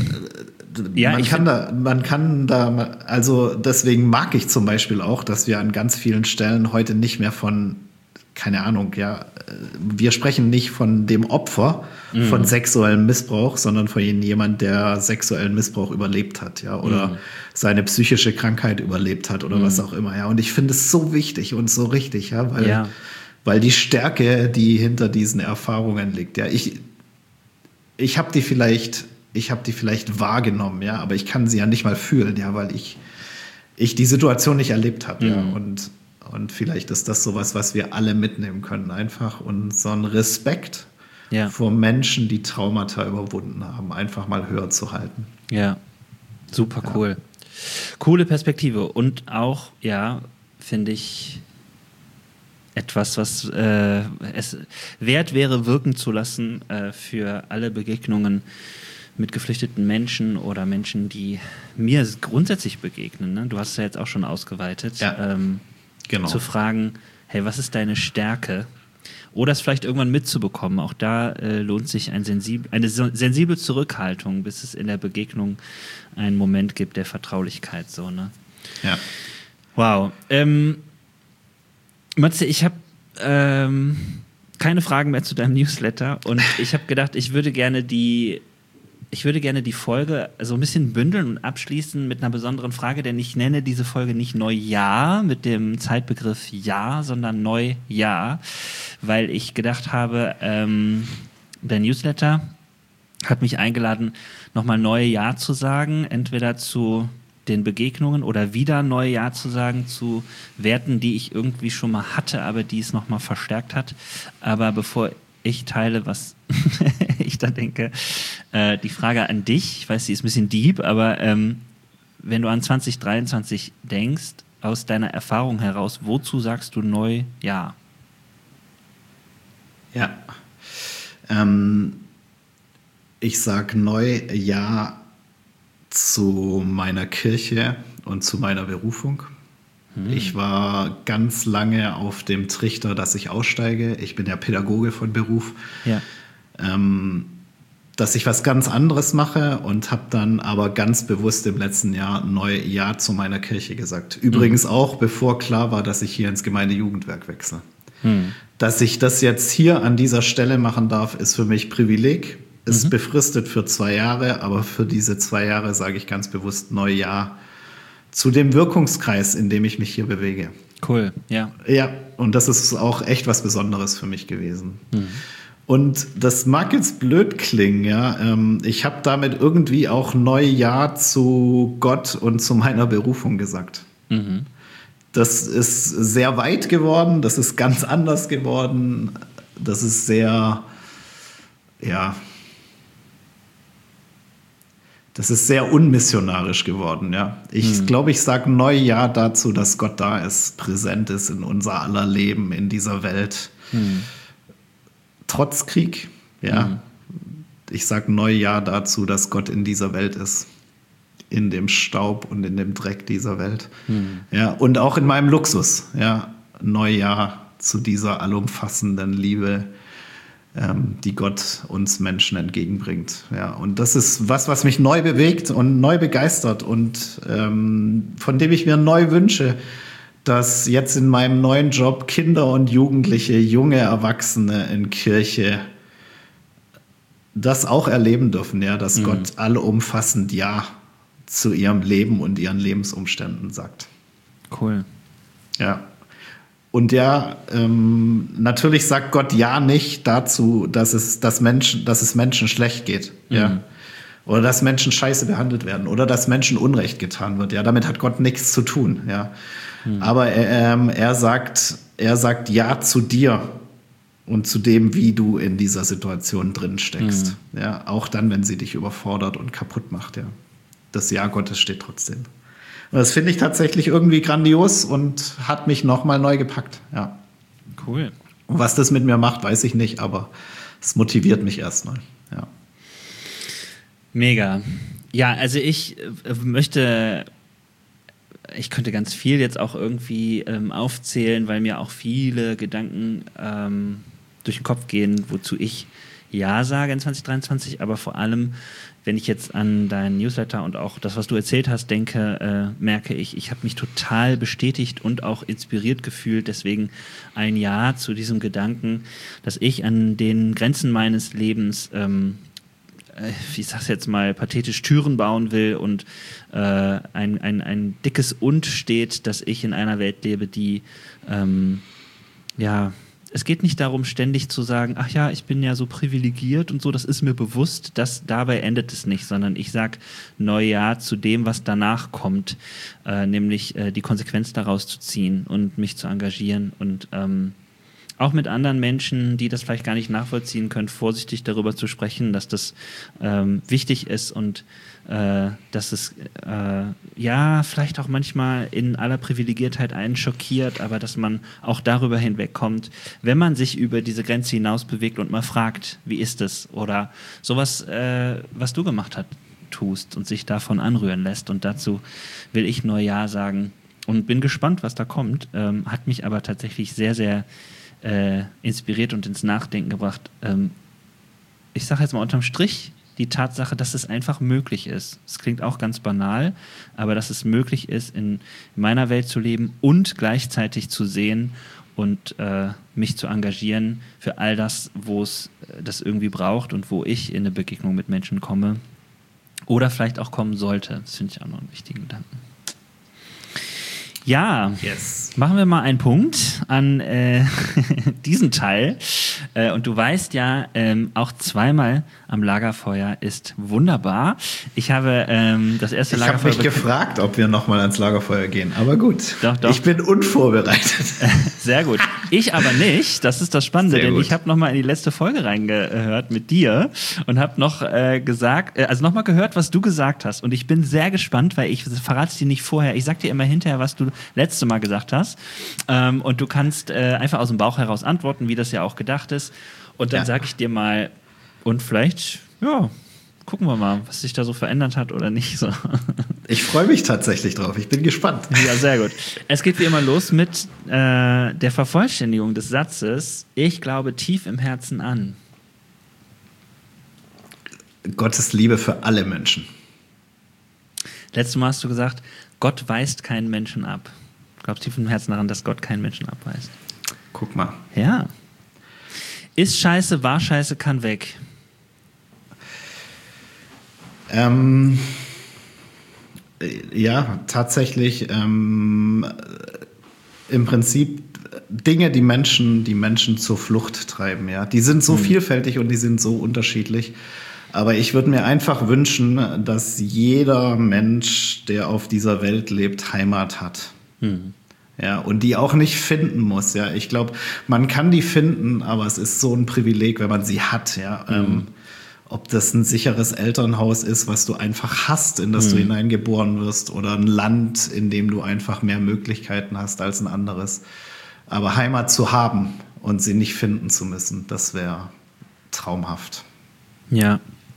ja man, kann da, man kann da, also deswegen mag ich zum Beispiel auch, dass wir an ganz vielen Stellen heute nicht mehr von, keine Ahnung, ja, wir sprechen nicht von dem Opfer mhm. von sexuellem Missbrauch, sondern von jemand, der sexuellen Missbrauch überlebt hat, ja, oder mhm. seine psychische Krankheit überlebt hat oder mhm. was auch immer, ja. Und ich finde es so wichtig und so richtig, ja, weil, ja. weil die Stärke, die hinter diesen Erfahrungen liegt, ja, ich, ich habe die vielleicht, ich habe die vielleicht wahrgenommen, ja, aber ich kann sie ja nicht mal fühlen, ja, weil ich, ich die Situation nicht erlebt habe, mhm. ja, und Und vielleicht ist das sowas, was wir alle mitnehmen können. Einfach unseren Respekt ja. vor Menschen, die Traumata überwunden haben, einfach mal höher zu halten. Ja, super cool. Ja. Coole Perspektive. Und auch, ja, finde ich, etwas, was äh, es wert wäre, wirken zu lassen äh, für alle Begegnungen mit geflüchteten Menschen oder Menschen, die mir grundsätzlich begegnen. Ne? Du hast es ja jetzt auch schon ausgeweitet. Ja. Ähm, Genau. Zu fragen, hey, was ist deine Stärke? Oder es vielleicht irgendwann mitzubekommen. Auch da äh, lohnt sich ein sensib- eine so, sensible Zurückhaltung, bis es in der Begegnung einen Moment gibt der Vertraulichkeit. So, ne? Ja. Wow. Ähm, Matze, ich habe ähm, keine Fragen mehr zu deinem Newsletter und ich habe gedacht, ich würde gerne die Ich würde gerne die Folge so ein bisschen bündeln und abschließen mit einer besonderen Frage, denn ich nenne diese Folge nicht Neujahr mit dem Zeitbegriff Jahr, sondern Neujahr, weil ich gedacht habe, ähm, der Newsletter hat mich eingeladen, nochmal Neujahr zu sagen, entweder zu den Begegnungen oder wieder Neujahr zu sagen zu Werten, die ich irgendwie schon mal hatte, aber die es nochmal verstärkt hat. Aber bevor ich teile, was ich da denke, äh, die Frage an dich, ich weiß, sie ist ein bisschen deep, aber ähm, wenn du an zwanzig dreiundzwanzig denkst, aus deiner Erfahrung heraus, wozu sagst du neu ja? Ja, ähm, ich sag neu ja zu meiner Kirche und zu meiner Berufung. Ich war ganz lange auf dem Trichter, dass ich aussteige. Ich bin ja Pädagoge von Beruf. Ja. Ähm, dass ich was ganz anderes mache und habe dann aber ganz bewusst im letzten Jahr neu Ja zu meiner Kirche gesagt. Übrigens mhm. auch, bevor klar war, dass ich hier ins Gemeindejugendwerk wechsle. Mhm. Dass ich das jetzt hier an dieser Stelle machen darf, ist für mich Privileg. Ist mhm. befristet für zwei Jahre, aber für diese zwei Jahre sage ich ganz bewusst neu Ja zu dem Wirkungskreis, in dem ich mich hier bewege. Cool, ja. Ja, und das ist auch echt was Besonderes für mich gewesen. Mhm. Und das mag jetzt blöd klingen, ja. Ähm, ich habe damit irgendwie auch Neujahr zu Gott und zu meiner Berufung gesagt. Mhm. Das ist sehr weit geworden, das ist ganz anders geworden, das ist sehr, ja, das ist sehr unmissionarisch geworden, ja. Ich hm. glaube, ich sage Neujahr dazu, dass Gott da ist, präsent ist in unser aller Leben, in dieser Welt. Hm. Trotz Krieg, ja. Hm. Ich sage Neujahr dazu, dass Gott in dieser Welt ist. In dem Staub und in dem Dreck dieser Welt. Hm. Ja, und auch in meinem Luxus, ja. Neujahr zu dieser allumfassenden Liebe, ähm, die Gott uns Menschen entgegenbringt. Ja, und das ist was, was mich neu bewegt und neu begeistert und ähm, von dem ich mir neu wünsche, dass jetzt in meinem neuen Job Kinder und Jugendliche, junge Erwachsene in Kirche das auch erleben dürfen, ja, dass mhm. Gott allumfassend Ja zu ihrem Leben und ihren Lebensumständen sagt. Cool. Ja. Und ja, ähm, natürlich sagt Gott ja nicht dazu, dass es, dass Menschen, dass es Menschen schlecht geht. Mhm. Ja. Oder dass Menschen scheiße behandelt werden. Oder dass Menschen Unrecht getan wird. Ja, damit hat Gott nichts zu tun. Ja. Mhm. Aber er, ähm, er sagt, er sagt ja zu dir und zu dem, wie du in dieser Situation drin steckst. Mhm. Ja, auch dann, wenn sie dich überfordert und kaputt macht. Ja. Das Ja Gottes steht trotzdem. Und das finde ich tatsächlich irgendwie grandios und hat mich nochmal neu gepackt. Ja. Cool. Und was das mit mir macht, weiß ich nicht, aber es motiviert mich erstmal. Ja. Mega. Ja, also ich äh, möchte, ich könnte ganz viel jetzt auch irgendwie ähm, aufzählen, weil mir auch viele Gedanken ähm, durch den Kopf gehen, wozu ich Ja sage in zwanzig dreiundzwanzig, aber vor allem, wenn ich jetzt an deinen Newsletter und auch das, was du erzählt hast, denke, äh, merke ich, ich habe mich total bestätigt und auch inspiriert gefühlt. Deswegen ein Ja zu diesem Gedanken, dass ich an den Grenzen meines Lebens, ähm, äh, ich sag's jetzt mal, pathetisch Türen bauen will und äh, ein, ein, ein dickes Und steht, dass ich in einer Welt lebe, die ähm, ja... Es geht nicht darum, ständig zu sagen, ach ja, ich bin ja so privilegiert und so, das ist mir bewusst, dass dabei endet es nicht, sondern ich sage Neujahr zu dem, was danach kommt, äh, nämlich äh, die Konsequenz daraus zu ziehen und mich zu engagieren und ähm, auch mit anderen Menschen, die das vielleicht gar nicht nachvollziehen können, vorsichtig darüber zu sprechen, dass das ähm, wichtig ist und äh, dass es äh, ja vielleicht auch manchmal in aller Privilegiertheit einen schockiert, aber dass man auch darüber hinwegkommt, wenn man sich über diese Grenze hinaus bewegt und mal fragt, wie ist es? Oder sowas, äh, was du gemacht hast, tust und sich davon anrühren lässt. Und dazu will ich nur Ja sagen und bin gespannt, was da kommt. Ähm, hat mich aber tatsächlich sehr, sehr Äh, inspiriert und ins Nachdenken gebracht. Ähm, ich sage jetzt mal unterm Strich die Tatsache, dass es einfach möglich ist. Es klingt auch ganz banal, aber dass es möglich ist, in meiner Welt zu leben und gleichzeitig zu sehen und äh, mich zu engagieren für all das, wo es äh, das irgendwie braucht und wo ich in eine Begegnung mit Menschen komme oder vielleicht auch kommen sollte. Das finde ich auch noch einen wichtigen Gedanken. Ja, yes. Machen wir mal einen Punkt an äh, diesen Teil. Äh, und du weißt ja, ähm, auch zweimal am Lagerfeuer ist wunderbar. Ich habe ähm, das erste ich Lagerfeuer... Ich habe mich gefragt, ob wir nochmal ans Lagerfeuer gehen. Aber gut, doch, doch. Ich bin unvorbereitet. Sehr gut. Ich aber nicht. Das ist das Spannende, Sehr denn gut. Ich habe nochmal in die letzte Folge reingehört mit dir und habe noch äh, gesagt, äh, also nochmal gehört, was du gesagt hast. Und ich bin sehr gespannt, weil ich verrate es dir nicht vorher. Ich sag dir immer hinterher, was du letzte Mal gesagt hast. Ähm, und du kannst äh, einfach aus dem Bauch heraus antworten, wie das ja auch gedacht ist. Und dann ja. sage ich dir mal, und vielleicht, ja, gucken wir mal, was sich da so verändert hat oder nicht. So. Ich freue mich tatsächlich drauf. Ich bin gespannt. Ja, sehr gut. Es geht wie immer los mit äh, der Vervollständigung des Satzes. Ich glaube tief im Herzen an. Gottes Liebe für alle Menschen. Letztes Mal hast du gesagt, Gott weist keinen Menschen ab. Ich glaube tief im Herzen daran, dass Gott keinen Menschen abweist. Guck mal. Ja. Ist Scheiße, war Scheiße, kann weg. Ähm, ja, tatsächlich. Ähm, Im Prinzip Dinge, die Menschen, die Menschen zur Flucht treiben, ja. Die sind so mhm. vielfältig und die sind so unterschiedlich. Aber ich würde mir einfach wünschen, dass jeder Mensch, der auf dieser Welt lebt, Heimat hat. Mhm. Ja, und die auch nicht finden muss, ja. Ich glaube, man kann die finden, aber es ist so ein Privileg, wenn man sie hat, ja. Mhm. Ähm, ob das ein sicheres Elternhaus ist, was du einfach hast, in das mhm. du hineingeboren wirst, oder ein Land, in dem du einfach mehr Möglichkeiten hast als ein anderes. Aber Heimat zu haben und sie nicht finden zu müssen, das wäre traumhaft. Ja.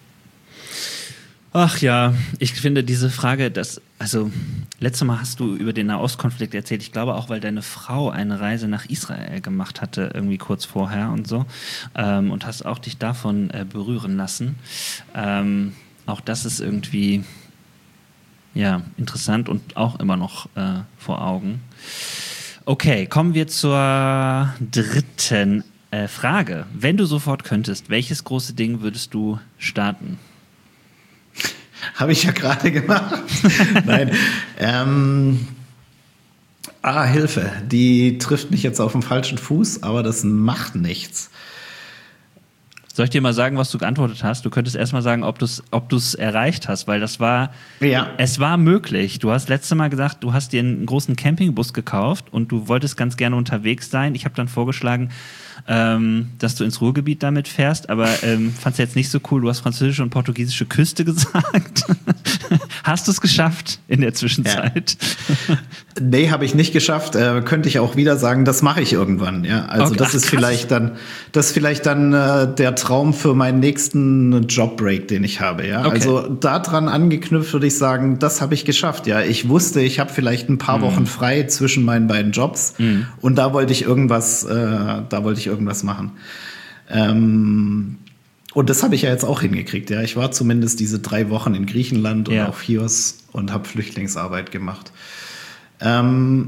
Ach ja, ich finde diese Frage, dass, also letztes Mal hast du über den Nahostkonflikt erzählt, ich glaube auch, weil deine Frau eine Reise nach Israel gemacht hatte, irgendwie kurz vorher und so, ähm, und hast auch dich davon äh, berühren lassen. Ähm, auch das ist irgendwie, ja, interessant und auch immer noch äh, vor Augen. Okay, kommen wir zur dritten äh, Frage. Wenn du sofort könntest, welches große Ding würdest du starten? Habe ich ja gerade gemacht. Nein. ähm, ah, Hilfe. Die trifft mich jetzt auf den falschen Fuß, aber das macht nichts. Soll ich dir mal sagen, was du geantwortet hast? Du könntest erst mal sagen, ob du es ob du's erreicht hast, weil das war, ja. Es war möglich. Du hast letztes Mal gesagt, du hast dir einen großen Campingbus gekauft und du wolltest ganz gerne unterwegs sein. Ich habe dann vorgeschlagen, ähm, dass du ins Ruhrgebiet damit fährst, aber ähm, fand's jetzt nicht so cool. Du hast französische und portugiesische Küste gesagt. Hast du es geschafft in der Zwischenzeit? Ja. Nee, habe ich nicht geschafft. Äh, könnte ich auch wieder sagen, das mache ich irgendwann. Ja, also okay. das Ach, ist krass. vielleicht dann, das ist vielleicht dann äh, der Traum für meinen nächsten Jobbreak, den ich habe. Ja, okay. Also daran angeknüpft würde ich sagen, das habe ich geschafft. Ja, ich wusste, ich habe vielleicht ein paar mhm. Wochen frei zwischen meinen beiden Jobs mhm. und da wollte ich irgendwas, äh, da wollte ich irgendwas machen. Ähm, und das habe ich ja jetzt auch hingekriegt. Ja, ich war zumindest diese drei Wochen in Griechenland und ja. auf Chios und habe Flüchtlingsarbeit gemacht. Ähm,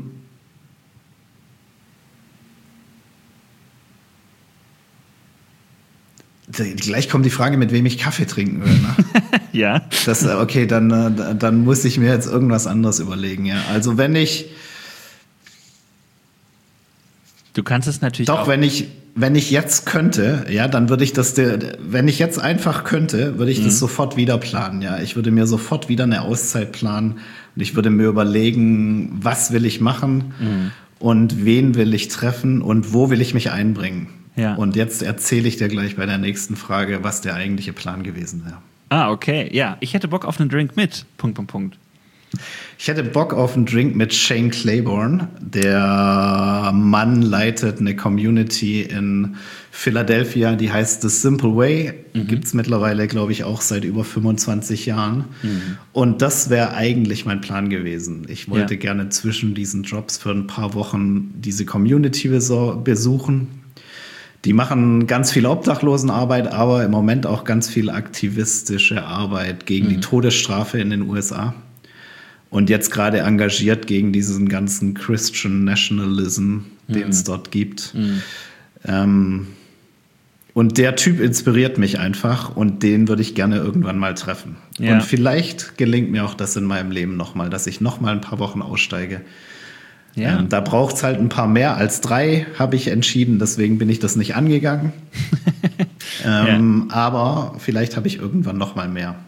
Gleich kommt die Frage, mit wem ich Kaffee trinken will. Ne? Ja. Das, okay, dann, dann muss ich mir jetzt irgendwas anderes überlegen. Ja, also wenn ich Du kannst es natürlich Doch, auch. wenn ich, wenn ich jetzt könnte, ja, dann würde ich das, wenn ich jetzt einfach könnte, würde ich mhm. das sofort wieder planen, ja. Ich würde mir sofort wieder eine Auszeit planen und ich würde mir überlegen, was will ich machen mhm. und wen will ich treffen und wo will ich mich einbringen. Ja. Und jetzt erzähle ich dir gleich bei der nächsten Frage, was der eigentliche Plan gewesen wäre. Ah, okay, ja. Ich hätte Bock auf einen Drink mit, Punkt, Punkt, Punkt. Ich hätte Bock auf einen Drink mit Shane Claiborne. Der Mann leitet eine Community in Philadelphia, die heißt The Simple Way. Mhm. Gibt es mittlerweile, glaube ich, auch seit über fünfundzwanzig Jahren. Mhm. Und das wäre eigentlich mein Plan gewesen. Ich wollte ja. gerne zwischen diesen Jobs für ein paar Wochen diese Community besuchen. Die machen ganz viel Obdachlosenarbeit, aber im Moment auch ganz viel aktivistische Arbeit gegen mhm. die Todesstrafe in den U S A. Und jetzt gerade engagiert gegen diesen ganzen Christian Nationalism, den es mhm. dort gibt. Mhm. Ähm, und der Typ inspiriert mich einfach und den würde ich gerne irgendwann mal treffen. Ja. Und vielleicht gelingt mir auch das in meinem Leben nochmal, dass ich nochmal ein paar Wochen aussteige. Ja. Ähm, da braucht es halt ein paar mehr als drei, habe ich entschieden. Deswegen bin ich das nicht angegangen. ähm, ja. Aber vielleicht habe ich irgendwann nochmal mehr.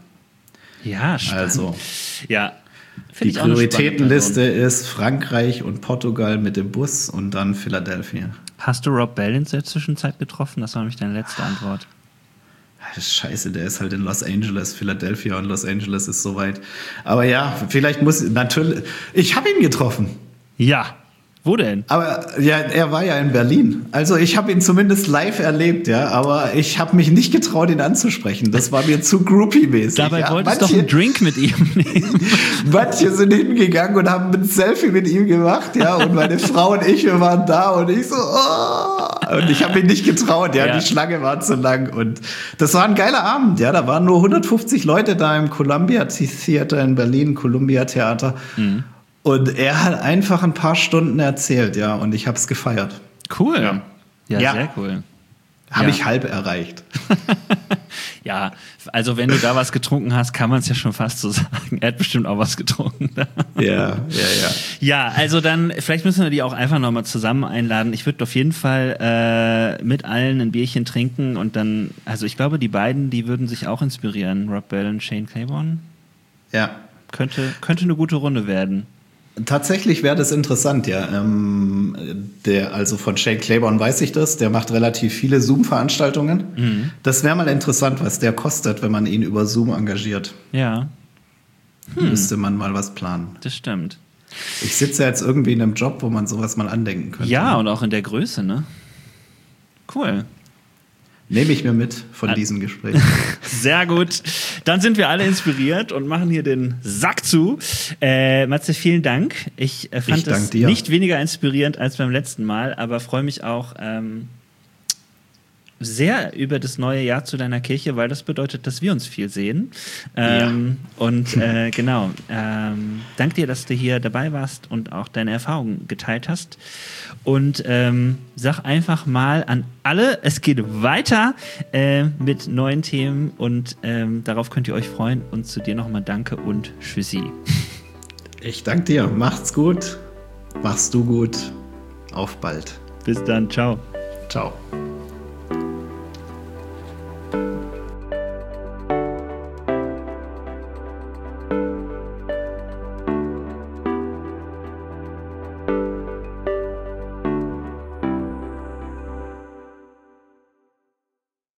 Ja, spannend. Also, ja. Die Prioritätenliste ist Frankreich und Portugal mit dem Bus und dann Philadelphia. Hast du Rob Bell in der Zwischenzeit getroffen? Das war nämlich deine letzte Antwort. Das ist scheiße, der ist halt in Los Angeles, Philadelphia und Los Angeles ist so weit. Aber ja, vielleicht muss, natürlich, ich habe ihn getroffen. Ja. Wo denn? Aber ja, er war ja in Berlin. Also ich habe ihn zumindest live erlebt, ja. Aber ich habe mich nicht getraut, ihn anzusprechen. Das war mir zu groupie-mäßig. Dabei ja. wolltest du doch einen Drink mit ihm nehmen. Manche sind hingegangen und haben ein Selfie mit ihm gemacht, ja. Und meine Frau und ich, wir waren da und ich so, oh. Und ich habe mich nicht getraut, ja. ja. Die Schlange war zu lang. Und das war ein geiler Abend, ja. Da waren nur hundertfünfzig Leute da im Columbia Theater in Berlin, Columbia Theater. Mhm. Und er hat einfach ein paar Stunden erzählt, ja, und ich habe es gefeiert. Cool. Ja, ja, ja, sehr cool. Habe Ja. ich halb erreicht. Ja, also wenn du da was getrunken hast, kann man es ja schon fast so sagen. Er hat bestimmt auch was getrunken. Ja, ja, ja. Ja, also dann, vielleicht müssen wir die auch einfach nochmal zusammen einladen. Ich würde auf jeden Fall äh, mit allen ein Bierchen trinken und dann, also ich glaube, die beiden, die würden sich auch inspirieren. Rob Bell und Shane Claiborne. Ja. Könnte, könnte eine gute Runde werden. Tatsächlich wäre das interessant, ja. Ähm, der, also von Shane Claiborne weiß ich das, der macht relativ viele Zoom-Veranstaltungen. Mhm. Das wäre mal interessant, was der kostet, wenn man ihn über Zoom engagiert. Ja. Hm. Müsste man mal was planen. Das stimmt. Ich sitze ja jetzt irgendwie in einem Job, wo man sowas mal andenken könnte. Ja, und auch in der Größe, ne? Cool. Nehme ich mir mit von diesem Gespräch. Sehr gut. Dann sind wir alle inspiriert und machen hier den Sack zu. Äh, Matze, vielen Dank. Ich äh, fand es nicht weniger inspirierend als beim letzten Mal, aber freue mich auch ähm, sehr über das neue Jahr zu deiner Kirche, weil das bedeutet, dass wir uns viel sehen. Ähm, ja. Und äh, genau, ähm, danke dir, dass du hier dabei warst und auch deine Erfahrungen geteilt hast. Und ähm, sag einfach mal an alle, es geht weiter äh, mit neuen Themen und ähm, darauf könnt ihr euch freuen. Und zu dir nochmal danke und tschüssi. Ich danke dir. Macht's gut. Machst du gut. Auf bald. Bis dann. Ciao. Ciao.